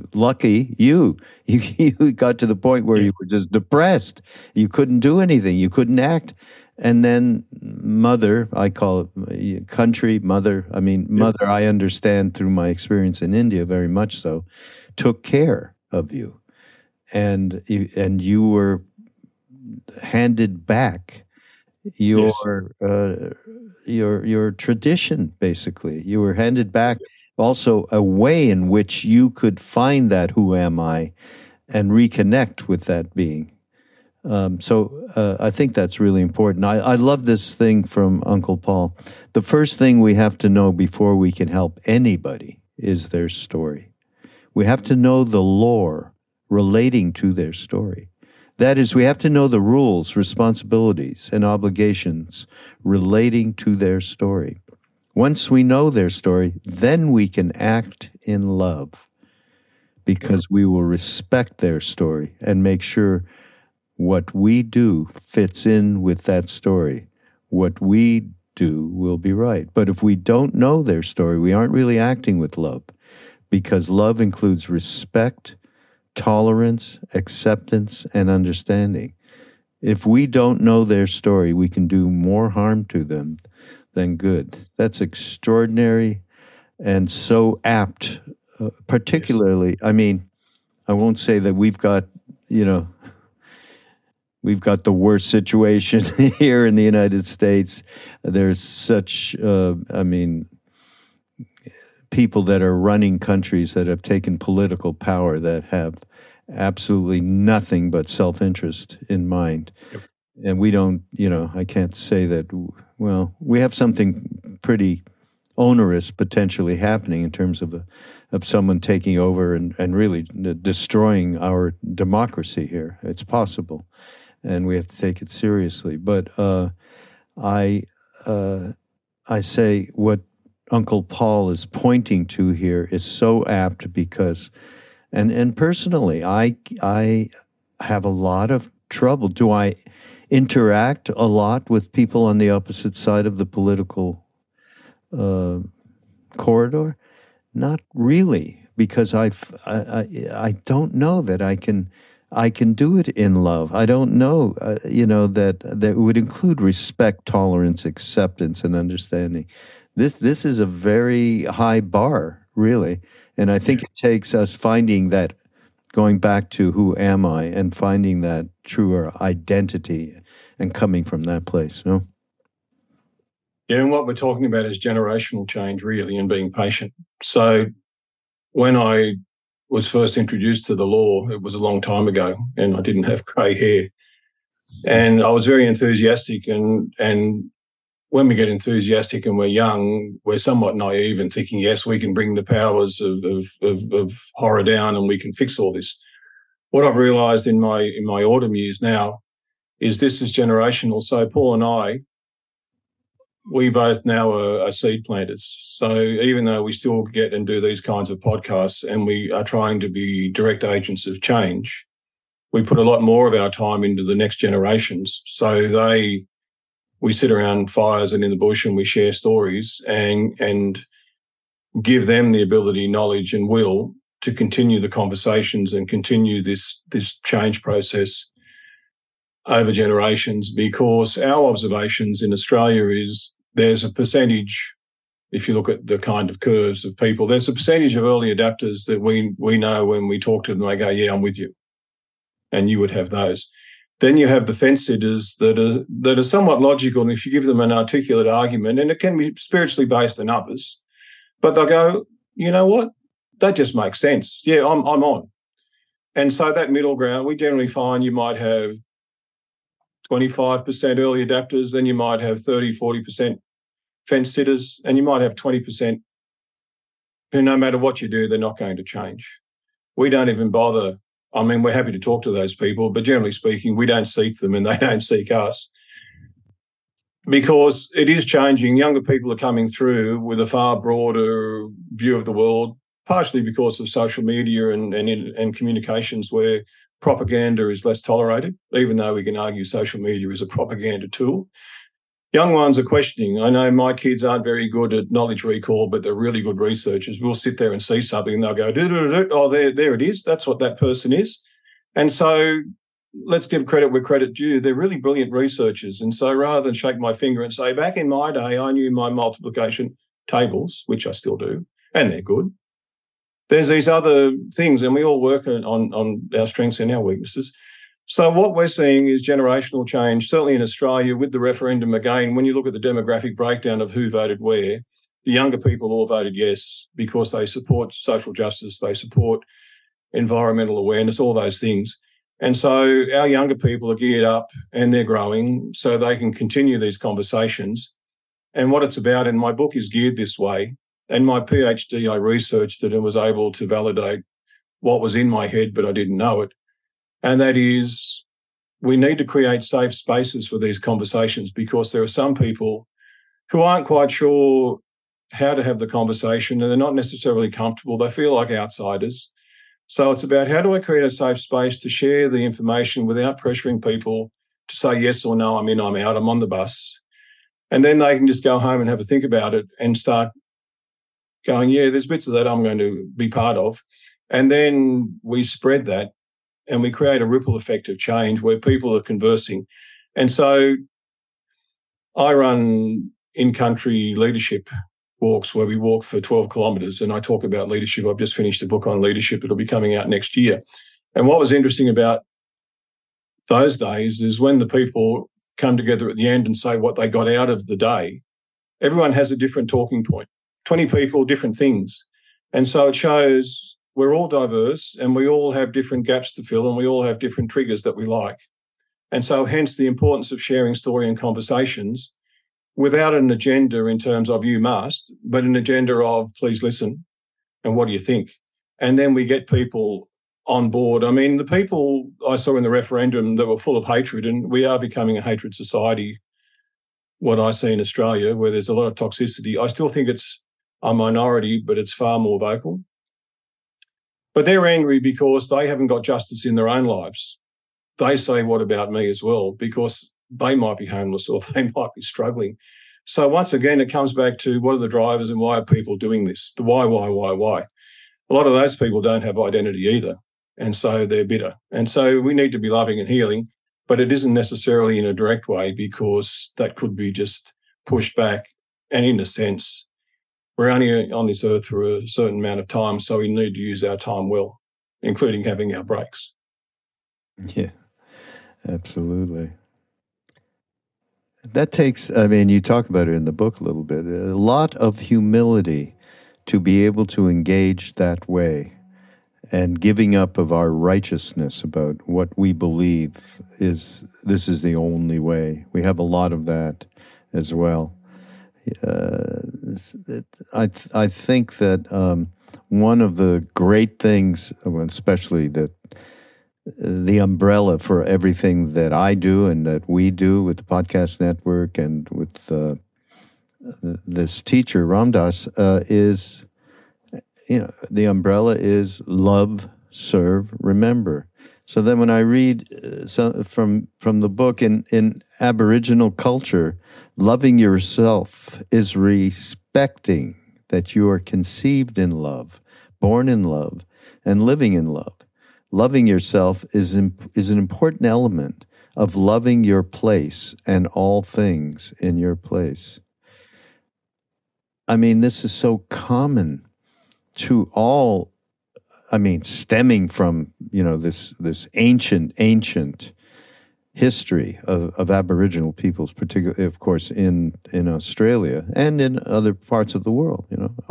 got to the point where you were just depressed. You couldn't do anything, you couldn't act. And then mother, I call it country, mother, I understand through my experience in India very much so, took care of you. And you were handed back your tradition, basically. You were handed back also a way in which you could find that who am I and reconnect with that being. So I think that's really important. I love this thing from Uncle Paul. The first thing we have to know before we can help anybody is their story. We have to know the lore relating to their story. That is, we have to know the rules, responsibilities, and obligations relating to their story. Once we know their story, then we can act in love, because we will respect their story and make sure what we do fits in with that story. What we do will be right. But if we don't know their story, we aren't really acting with love, because love includes respect, tolerance, acceptance, and understanding. If we don't know their story, we can do more harm to them than good. That's extraordinary and so apt, particularly, I mean, I won't say that we've got the worst situation here in the United States. There's such, people that are running countries that have taken political power that have absolutely nothing but self-interest in mind. Yep. And we don't, I can't say that, well, we have something pretty onerous potentially happening in terms of someone taking over and really destroying our democracy here. It's possible, and we have to take it seriously. But I say what Uncle Paul is pointing to here is so apt, because, and personally, I have a lot of trouble. Do I interact a lot with people on the opposite side of the political corridor? Not really, because I don't know that I can do it in love. I don't know, that would include respect, tolerance, acceptance, and understanding. This is a very high bar, really, and I think it takes us finding that, going back to who am I, and finding that truer identity and coming from that place, no? Yeah, and what we're talking about is generational change, really, and being patient. So when I was first introduced to the law, it was a long time ago, and I didn't have grey hair. And I was very enthusiastic, and when we get enthusiastic and we're young, we're somewhat naive and thinking, yes, we can bring the powers of horror down and we can fix all this. What I've realised in my autumn years now is this is generational. So Paul and I, we both now are seed planters. So even though we still get and do these kinds of podcasts and we are trying to be direct agents of change, we put a lot more of our time into the next generations. So we sit around fires and in the bush and we share stories and give them the ability, knowledge and will to continue the conversations and continue this change process over generations, because our observations in Australia is there's a percentage, if you look at the kind of curves of people, there's a percentage of early adapters that we know when we talk to them, they go, yeah, I'm with you. And you would have those. Then you have the fence sitters that are somewhat logical, and if you give them an articulate argument, and it can be spiritually based in others, but they'll go, you know what, that just makes sense. Yeah, I'm on. And so that middle ground, we generally find you might have 25% early adapters, then you might have 30, 40% fence sitters, and you might have 20% who no matter what you do, they're not going to change. We don't even bother. I mean, we're happy to talk to those people, but generally speaking, we don't seek them and they don't seek us, because it is changing. Younger people are coming through with a far broader view of the world, partially because of social media and communications where propaganda is less tolerated, even though we can argue social media is a propaganda tool. Young ones are questioning. I know my kids aren't very good at knowledge recall, but they're really good researchers. We'll sit there and see something and they'll go, oh, there it is. That's what that person is. And so let's give credit where credit due. They're really brilliant researchers. And so rather than shake my finger and say, back in my day, I knew my multiplication tables, which I still do, and they're good. There's these other things, and we all work on our strengths and our weaknesses. So what we're seeing is generational change, certainly in Australia with the referendum again. When you look at the demographic breakdown of who voted where, the younger people all voted yes because they support social justice, they support environmental awareness, all those things. And so our younger people are geared up and they're growing so they can continue these conversations. And what it's about, and my book is geared this way, and my PhD, I researched it and was able to validate what was in my head, but I didn't know it. And that is, we need to create safe spaces for these conversations because there are some people who aren't quite sure how to have the conversation and they're not necessarily comfortable. They feel like outsiders. So it's about how do I create a safe space to share the information without pressuring people to say yes or no, I'm in, I'm out, I'm on the bus. And then they can just go home and have a think about it and start going, yeah, there's bits of that I'm going to be part of. And then we spread that and we create a ripple effect of change where people are conversing. And so I run in-country leadership walks where we walk for 12 kilometres and I talk about leadership. I've just finished a book on leadership. It'll be coming out next year. And what was interesting about those days is when the people come together at the end and say what they got out of the day, everyone has a different talking point. 20 people, different things. And so it shows we're all diverse and we all have different gaps to fill and we all have different triggers that we like. And so hence the importance of sharing story and conversations without an agenda in terms of you must, but an agenda of please listen and what do you think? And then we get people on board. I mean, the people I saw in the referendum that were full of hatred, and we are becoming a hatred society, what I see in Australia, where there's a lot of toxicity. I still think it's a minority, but it's far more vocal. But they're angry because they haven't got justice in their own lives. They say, what about me as well? Because they might be homeless or they might be struggling. So once again, it comes back to what are the drivers and why are people doing this? The why? A lot of those people don't have identity either. And so they're bitter. And so we need to be loving and healing, but it isn't necessarily in a direct way because that could be just pushed back. And in a sense, we're only on this earth for a certain amount of time, so we need to use our time well, including having our breaks. Yeah, absolutely. That takes, I mean, you talk about it in the book a little bit, a lot of humility to be able to engage that way and giving up of our righteousness about what we believe is, this is the only way. We have a lot of that as well. I think that one of the great things, especially that the umbrella for everything that I do and that we do with the podcast network and with this teacher, Ram Dass, is, the umbrella is love, serve, remember. So then when I read from the book, in Aboriginal culture, loving yourself is respecting that you are conceived in love, born in love, and living in love. Loving yourself is an important element of loving your place and all things in your place. I mean, this is so common to all, stemming from, this ancient history of Aboriginal peoples, particularly, of course, in Australia and in other parts of the world.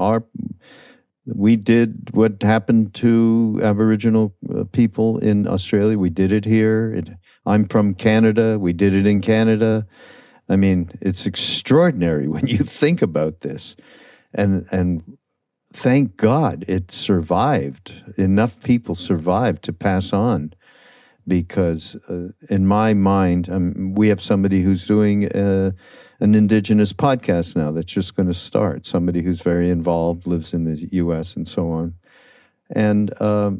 We did what happened to Aboriginal people in Australia. We did it here. I'm from Canada. We did it in Canada. I mean, it's extraordinary when you think about this. And thank God it survived. Enough people survived to pass on. Because in my mind, we have somebody who's doing an Indigenous podcast now that's just going to start. Somebody who's very involved, lives in the U.S. and so on. And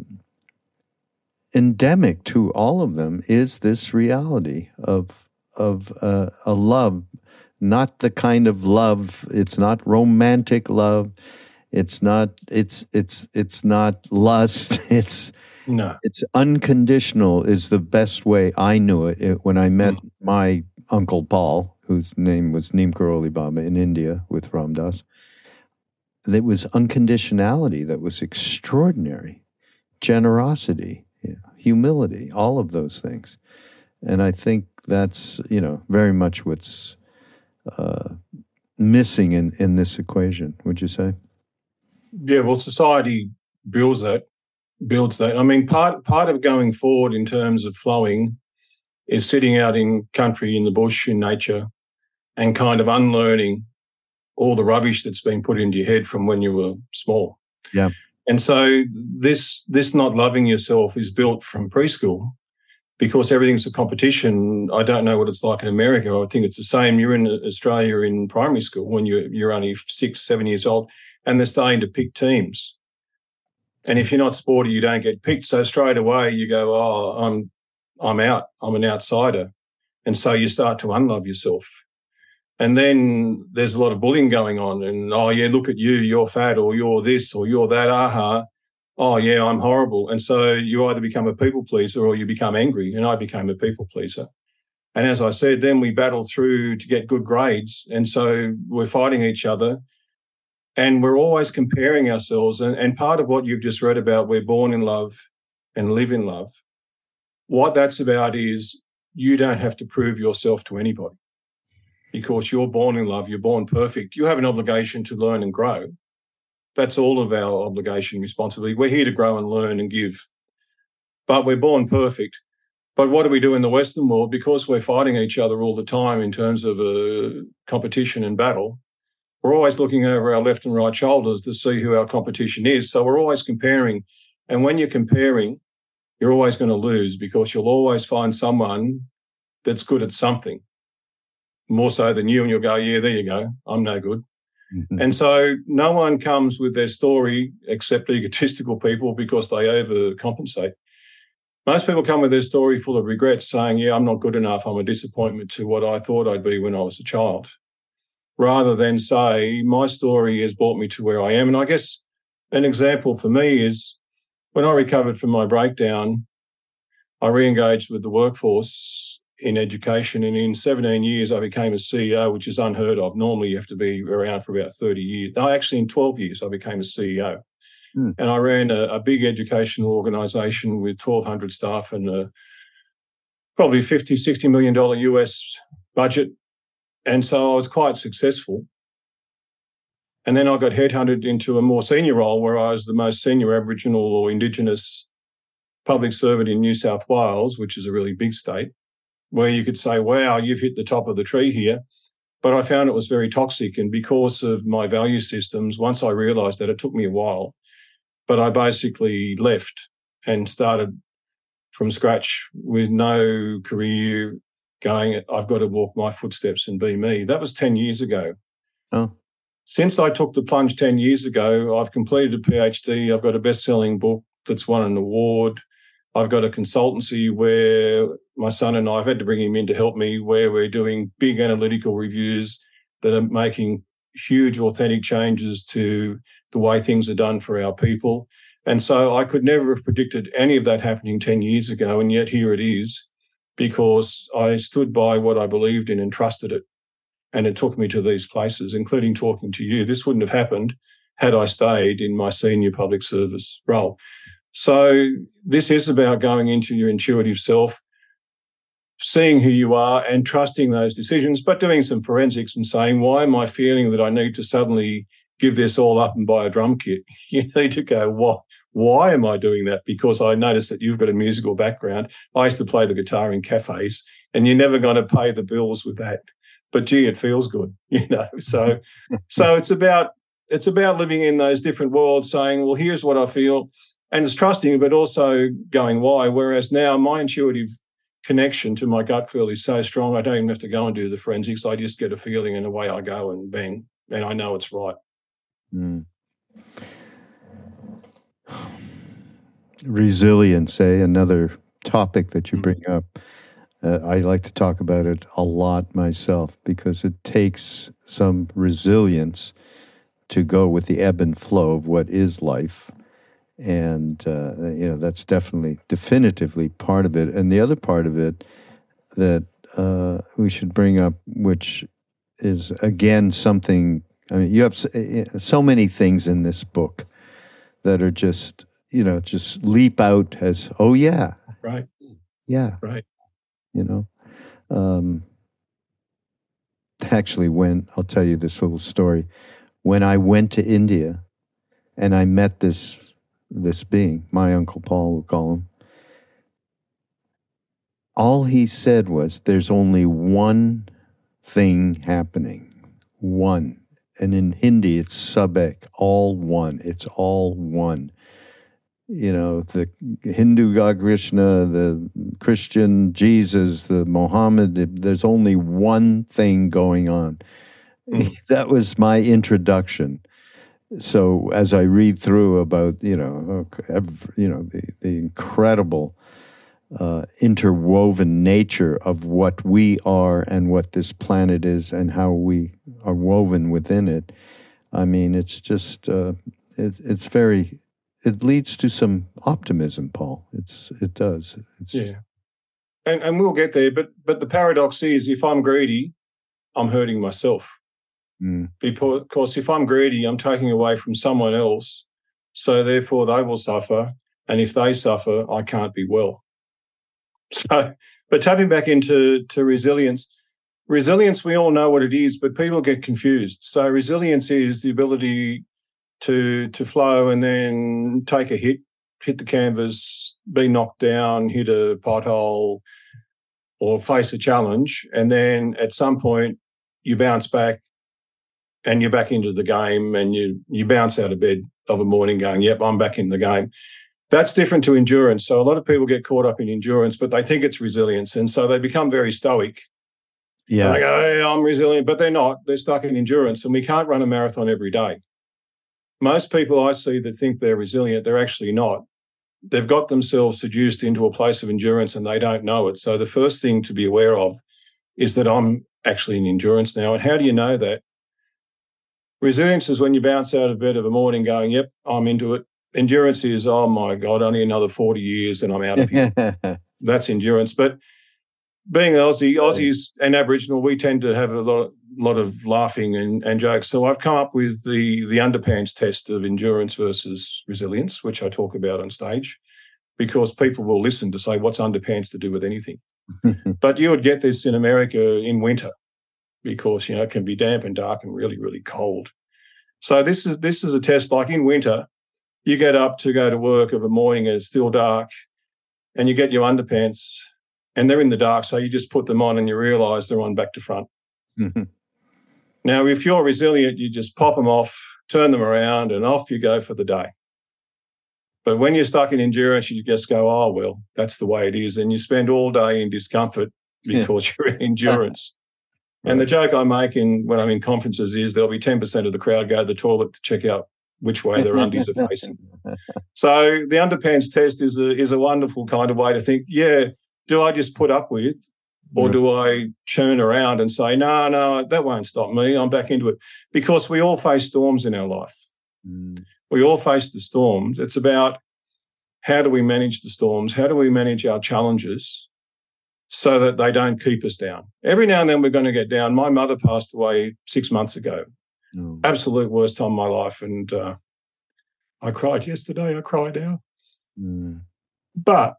endemic to all of them is this reality of a love, not the kind of love. It's not romantic love. It's not lust. No. It's unconditional is the best way I knew it when I met my Uncle Paul, whose name was Neem Karoli Baba in India with Ram Dass. There was unconditionality that was extraordinary, generosity. humility, all of those things. And I think that's, very much what's missing in this equation, would you say? Yeah, well, society builds that. I mean, part of going forward in terms of flowing is sitting out in country, in the bush, in nature, and kind of unlearning all the rubbish that's been put into your head from when you were small. Yeah. And so this not loving yourself is built from preschool, because everything's a competition. I don't know what it's like in America. I think it's the same. You're in Australia in primary school when you're only 6, 7 years old, and they're starting to pick teams. And if you're not sporty, you don't get picked. So straight away you go, oh, I'm out. I'm an outsider. And so you start to unlove yourself. And then there's a lot of bullying going on. And, oh, yeah, look at you. You're fat, or you're this, or you're that. Oh, yeah, I'm horrible. And so you either become a people pleaser or you become angry. And I became a people pleaser. And as I said, then we battle through to get good grades. And so we're fighting each other. And we're always comparing ourselves. And part of what you've just read about, we're born in love and live in love, what that's about is you don't have to prove yourself to anybody, because you're born in love, you're born perfect. You have an obligation to learn and grow. That's all of our obligation, responsibility. We're here to grow and learn and give. But we're born perfect. But what do we do in the Western world? Because we're fighting each other all the time in terms of competition and battle, we're always looking over our left and right shoulders to see who our competition is. So we're always comparing. And when you're comparing, you're always going to lose, because you'll always find someone that's good at something more so than you, and you'll go, yeah, there you go, I'm no good. Mm-hmm. And so no one comes with their story except egotistical people, because they overcompensate. Most people come with their story full of regrets, saying, yeah, I'm not good enough, I'm a disappointment to what I thought I'd be when I was a child, rather than say, my story has brought me to where I am. And I guess an example for me is when I recovered from my breakdown, I re-engaged with the workforce in education, and in 17 years I became a CEO, which is unheard of. Normally you have to be around for about 30 years. No, actually in 12 years I became a CEO. And I ran a big educational organisation with 1,200 staff and probably $50, $60 million US budget. And so I was quite successful. And then I got headhunted into a more senior role where I was the most senior Aboriginal or Indigenous public servant in New South Wales, which is a really big state, where you could say, wow, you've hit the top of the tree here. But I found it was very toxic. And because of my value systems, once I realised that, it took me a while, but I basically left and started from scratch with no career going, I've got to walk my footsteps and be me. That was 10 years ago. Oh. Since I took the plunge 10 years ago, I've completed a PhD. I've got a best-selling book that's won an award. I've got a consultancy where my son and I, I've had to bring him in to help me, where we're doing big analytical reviews that are making huge authentic changes to the way things are done for our people. And so I could never have predicted any of that happening 10 years ago, and yet here it is, because I stood by what I believed in and trusted it. And it took me to these places, including talking to you. This wouldn't have happened had I stayed in my senior public service role. So this is about going into your intuitive self, seeing who you are and trusting those decisions, but doing some forensics and saying, why am I feeling that I need to suddenly give this all up and buy a drum kit? You need to go, why am I doing that? Because I noticed that you've got a musical background. I used to play the guitar in cafes, and you're never going to pay the bills with that. But gee, it feels good, So it's about living in those different worlds, saying, well, here's what I feel. And it's trusting, but also going, why? Whereas now my intuitive connection to my gut feel is so strong, I don't even have to go and do the forensics. I just get a feeling and away I go, and bang, and I know it's right. Resilience, another topic that you bring up. I like to talk about it a lot myself, because it takes some resilience to go with the ebb and flow of what is life. And, that's definitively part of it. And the other part of it that we should bring up, which is, again, something, you have so many things in this book that are just just leap out as, oh yeah. Right. Yeah. Right. Actually, I'll tell you this little story. When I went to India and I met this being, my Uncle Paul, we'll call him, all he said was, there's only one thing happening. One. And in Hindi, it's sabek, all one. It's all one. The Hindu God Krishna, the Christian Jesus, the Mohammed, there's only one thing going on. That was my introduction. So as I read through about, the incredible interwoven nature of what we are and what this planet is and how we are woven within it, I mean, it's just, it's very... It leads to some optimism, Paul. It does. Yeah, and we'll get there. But the paradox is, if I'm greedy, I'm hurting myself. Because if I'm greedy, I'm taking away from someone else. So therefore, they will suffer, and if they suffer, I can't be well. So, but tapping back into resilience. Resilience, we all know what it is, but people get confused. So resilience is the ability to flow and then take a hit the canvas, be knocked down, hit a pothole, or face a challenge, and then at some point you bounce back and you're back into the game, and you bounce out of bed of a morning going, yep, I'm back in the game. That's different to endurance. So a lot of people get caught up in endurance, but they think it's resilience, and so they become very stoic. Yeah, and they go, hey, I'm resilient, but they're not. They're stuck in endurance, and we can't run a marathon every day. Most people I see that think they're resilient, they're actually not. They've got themselves seduced into a place of endurance and they don't know it. So the first thing to be aware of is that I'm actually in endurance now. And how do you know that? Resilience is when you bounce out of bed of a morning going, yep, I'm into it. Endurance is, oh my God, only another 40 years and I'm out of here. That's endurance. But being Aussies and Aboriginal, we tend to have a lot of laughing and jokes. So I've come up with the underpants test of endurance versus resilience, which I talk about on stage, because people will listen to say, what's underpants to do with anything? But you would get this in America in winter because, it can be damp and dark and really, really cold. So this is a test like in winter, you get up to go to work of a morning and it's still dark and you get your underpants and they're in the dark, so you just put them on and you realise they're on back to front. Now, if you're resilient, you just pop them off, turn them around, and off you go for the day. But when you're stuck in endurance, you just go, oh, well, that's the way it is. And you spend all day in discomfort because you're in endurance. Right. And the joke I make when I'm in conferences is there'll be 10% of the crowd go to the toilet to check out which way their undies are facing. So the underpants test is a wonderful kind of way to think, do I just put up with, or do I churn around and say, no, that won't stop me, I'm back into it? Because we all face storms in our life. We all face the storms. It's about how do we manage the storms? How do we manage our challenges so that they don't keep us down? Every now and then we're going to get down. My mother passed away 6 months ago. Absolute worst time of my life. And I cried yesterday. I cry now. But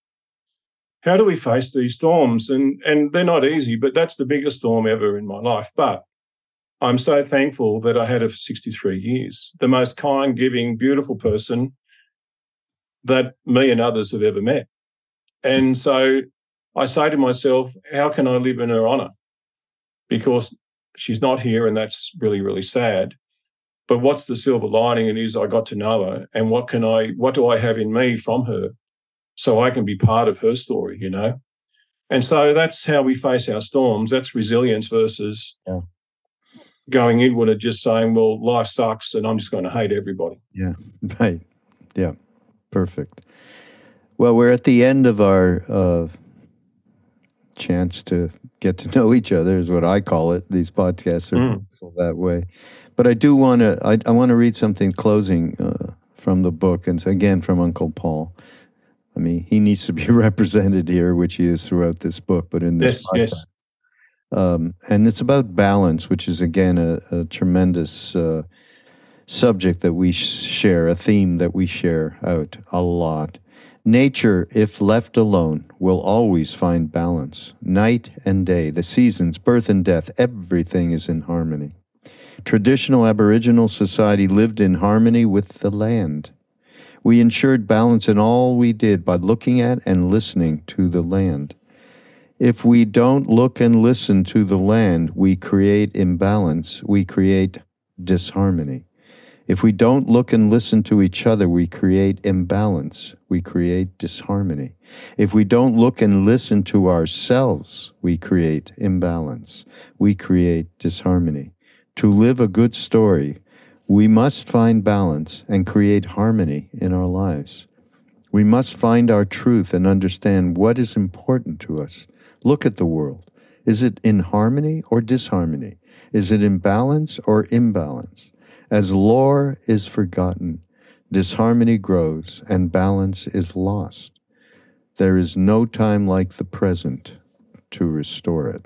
how do we face these storms? And they're not easy, but that's the biggest storm ever in my life. But I'm so thankful that I had her for 63 years, the most kind, giving, beautiful person that me and others have ever met. And so I say to myself, how can I live in her honour? Because she's not here and that's really, really sad. But what's the silver lining? It is I got to know her, and what do I have in me from her so I can be part of her story, And so that's how we face our storms. That's resilience versus going inward and just saying, well, life sucks and I'm just going to hate everybody. Yeah, right. Yeah, perfect. Well, we're at the end of our chance to get to know each other, is what I call it. These podcasts are beautiful that way. But I do want to, I want to read something closing from the book, and again from Uncle Paul. I mean, he needs to be represented here, which he is throughout this book, but in this podcast. And it's about balance, which is, again, a tremendous subject that we share, a theme that we share out a lot. Nature, if left alone, will always find balance. Night and day, the seasons, birth and death, everything is in harmony. Traditional Aboriginal society lived in harmony with the land. We ensured balance in all we did by looking at and listening to the land. If we don't look and listen to the land, we create imbalance, we create disharmony. If we don't look and listen to each other, we create imbalance, we create disharmony. If we don't look and listen to ourselves, we create imbalance, we create disharmony. To live a good story, we must find balance and create harmony in our lives. We must find our truth and understand what is important to us. Look at the world. Is it in harmony or disharmony? Is it in balance or imbalance? As lore is forgotten, disharmony grows and balance is lost. There is no time like the present to restore it.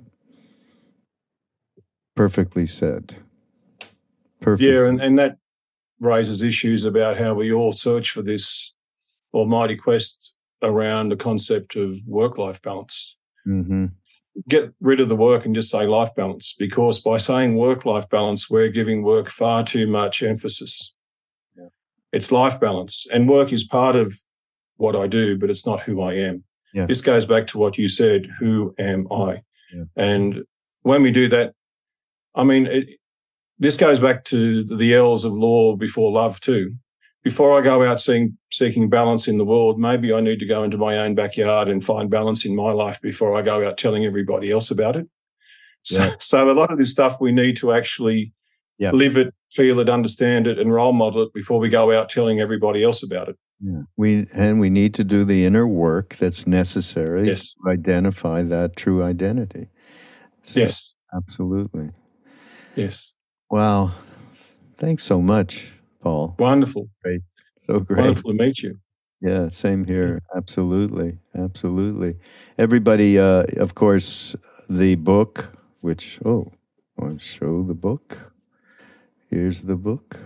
Perfectly said. Perfect. Yeah, and that raises issues about how we all search for this almighty quest around the concept of work-life balance. Mm-hmm. Get rid of the work and just say life balance, because by saying work-life balance, we're giving work far too much emphasis. Yeah. It's life balance, and work is part of what I do, but it's not who I am. Yeah. This goes back to what you said, who am I? Yeah. And when we do that, I mean, this goes back to the L's of law before love too. Before I go out seeking balance in the world, maybe I need to go into my own backyard and find balance in my life before I go out telling everybody else about it. So a lot of this stuff we need to actually live it, feel it, understand it, and role model it before we go out telling everybody else about it. Yeah. We need to do the inner work that's necessary to identify that true identity. So, yes. Absolutely. Yes. Wow. Thanks so much, Paul. Wonderful. Great. So great. Wonderful to meet you. Yeah, same here. Absolutely. Absolutely. Everybody, of course, the book, which, I want to show the book. Here's the book,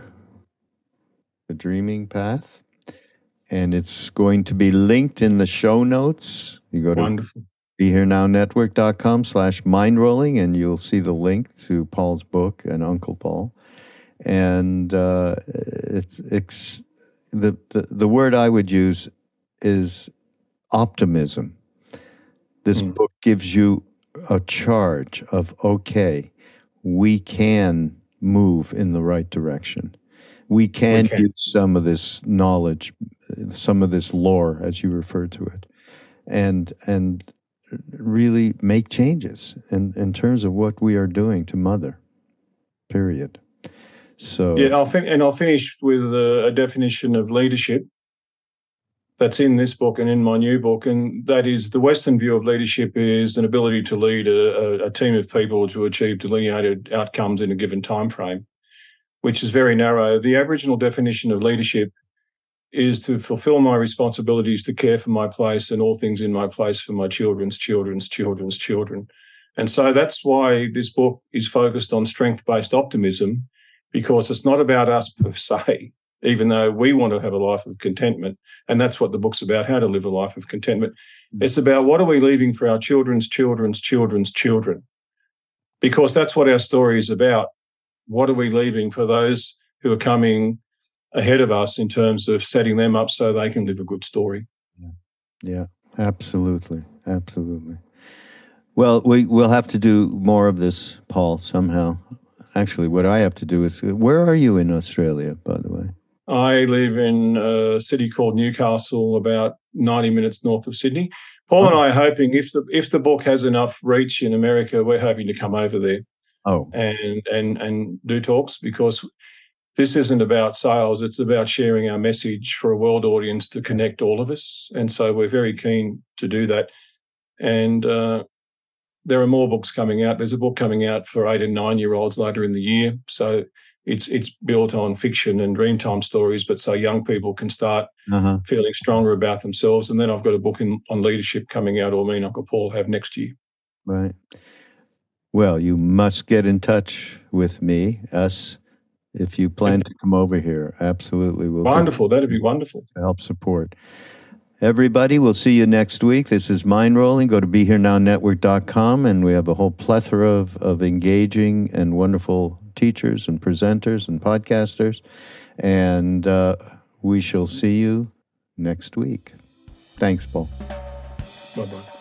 The Dreaming Path. And it's going to be linked in the show notes. You go to Wonderful. BeHereNowNetwork.com/mindrolling, and you'll see the link to Paul's book and Uncle Paul. And it's the word I would use is optimism. This book gives you a charge of, okay, we can move in the right direction. We can use some of this knowledge, some of this lore, as you refer to it, and really make changes in terms of what we are doing to Mother, period. So yeah, I'll finish with a definition of leadership that's in this book and in my new book, and that is the Western view of leadership is an ability to lead a team of people to achieve delineated outcomes in a given time frame, which is very narrow. The Aboriginal definition of leadership is to fulfill my responsibilities to care for my place and all things in my place for my children's children's children's children. And so that's why this book is focused on strength-based optimism, because it's not about us per se, even though we want to have a life of contentment. And that's what the book's about, how to live a life of contentment. It's about what are we leaving for our children's children's children's children, because that's what our story is about. What are we leaving for those who are coming ahead of us in terms of setting them up so they can live a good story? Yeah, absolutely. Absolutely. Well, we'll have to do more of this, Paul, somehow. Actually, what I have to do is, where are you in Australia, by the way? I live in a city called Newcastle, about 90 minutes north of Sydney. Paul and I are hoping, if the book has enough reach in America, we're hoping to come over there. And do talks, because this isn't about sales, it's about sharing our message for a world audience to connect all of us. And so we're very keen to do that. And there are more books coming out. There's a book coming out for 8 and 9-year-olds later in the year. So it's built on fiction and Dreamtime stories, but so young people can start feeling stronger about themselves. And then I've got a book on leadership coming out, or me and Uncle Paul have next year. Right. Well, you must get in touch with me, us, if you plan to come over here. Absolutely. Wonderful. That'd be wonderful. To help support. Everybody, we'll see you next week. This is Mind Rolling. Go to BeHereNowNetwork.com, and we have a whole plethora of engaging and wonderful teachers and presenters and podcasters. And we shall see you next week. Thanks, Paul. Bye-bye.